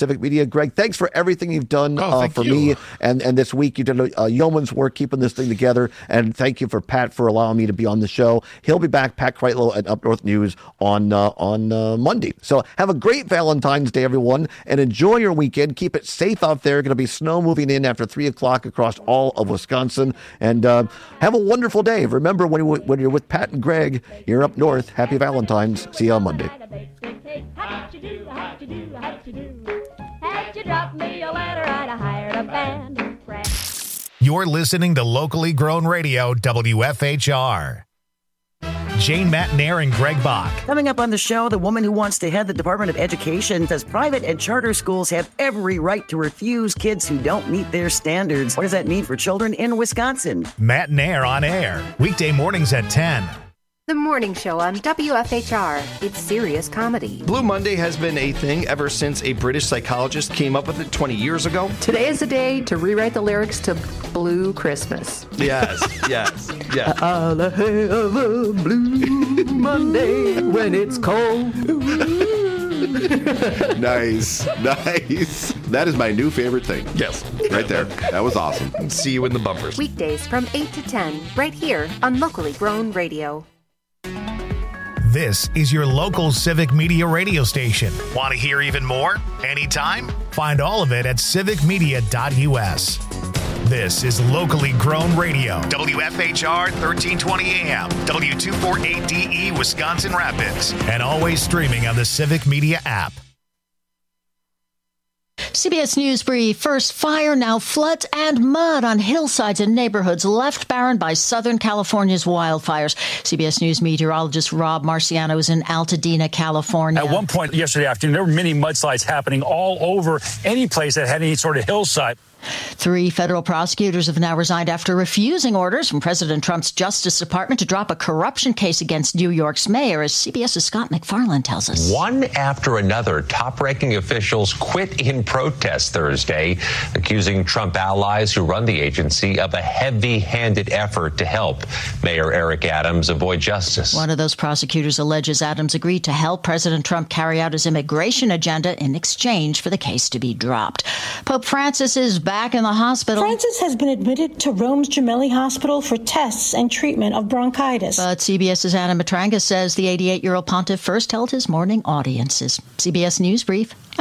Civic Media. Greg, thanks for everything you've done for you. me and this week. You did a yeoman's work keeping this thing together, and thank you for Pat for allowing me to be on the show. He'll be back, Pat Kreitlow at Up North News on Monday. So have a great Valentine's Day, everyone, and enjoy your weekend. Keep it safe out there. Going to be snow moving in after 3 o'clock across all of Wisconsin, and have a wonderful day. Remember, when you're with Pat and Greg, you're up north. Happy Valentine's. See you on Monday. How'd you do? How'd you do? How'd you do? Had you dropped me a letter, I'd have hired a band. You're listening to locally grown radio, WFHR. Jane Matnair and Greg Bach. Coming up on the show, the woman who wants to head the Department of Education says private and charter schools have every right to refuse kids who don't meet their standards. What does that mean for children in Wisconsin? Matnair on air, weekday mornings at 10. The morning show on WFHR. It's serious comedy. Blue Monday has been a thing ever since a British psychologist came up with it 20 years ago. Today is the day to rewrite the lyrics to Blue Christmas. Yes. I'll have a blue Monday when it's cold. Nice. That is my new favorite thing. Yes. Right there. That was awesome. See you in the bumpers. Weekdays from 8 to 10, right here on Locally Grown Radio. This is your local Civic Media radio station. Want to hear even more? Anytime? Find all of it at civicmedia.us. This is locally grown radio. WFHR 1320 AM, W248DE, Wisconsin Rapids, and always streaming on the Civic Media app. CBS News Brief. First, fire, now floods and mud on hillsides and neighborhoods left barren by Southern California's wildfires. CBS News meteorologist Rob Marciano is in Altadena, California. At one point yesterday afternoon, there were many mudslides happening all over any place that had any sort of hillside. 3 federal prosecutors have now resigned after refusing orders from President Trump's Justice Department to drop a corruption case against New York's mayor, as CBS's Scott McFarland tells us. One after another, top-ranking officials quit in protest Thursday, accusing Trump allies who run the agency of a heavy-handed effort to help Mayor Eric Adams avoid justice. One of those prosecutors alleges Adams agreed to help President Trump carry out his immigration agenda in exchange for the case to be dropped. Pope Francis is back in the hospital. Francis has been admitted to Rome's Gemelli Hospital for tests and treatment of bronchitis. But CBS's Anna Matranga says the 88-year-old pontiff first held his morning audiences. CBS News Brief.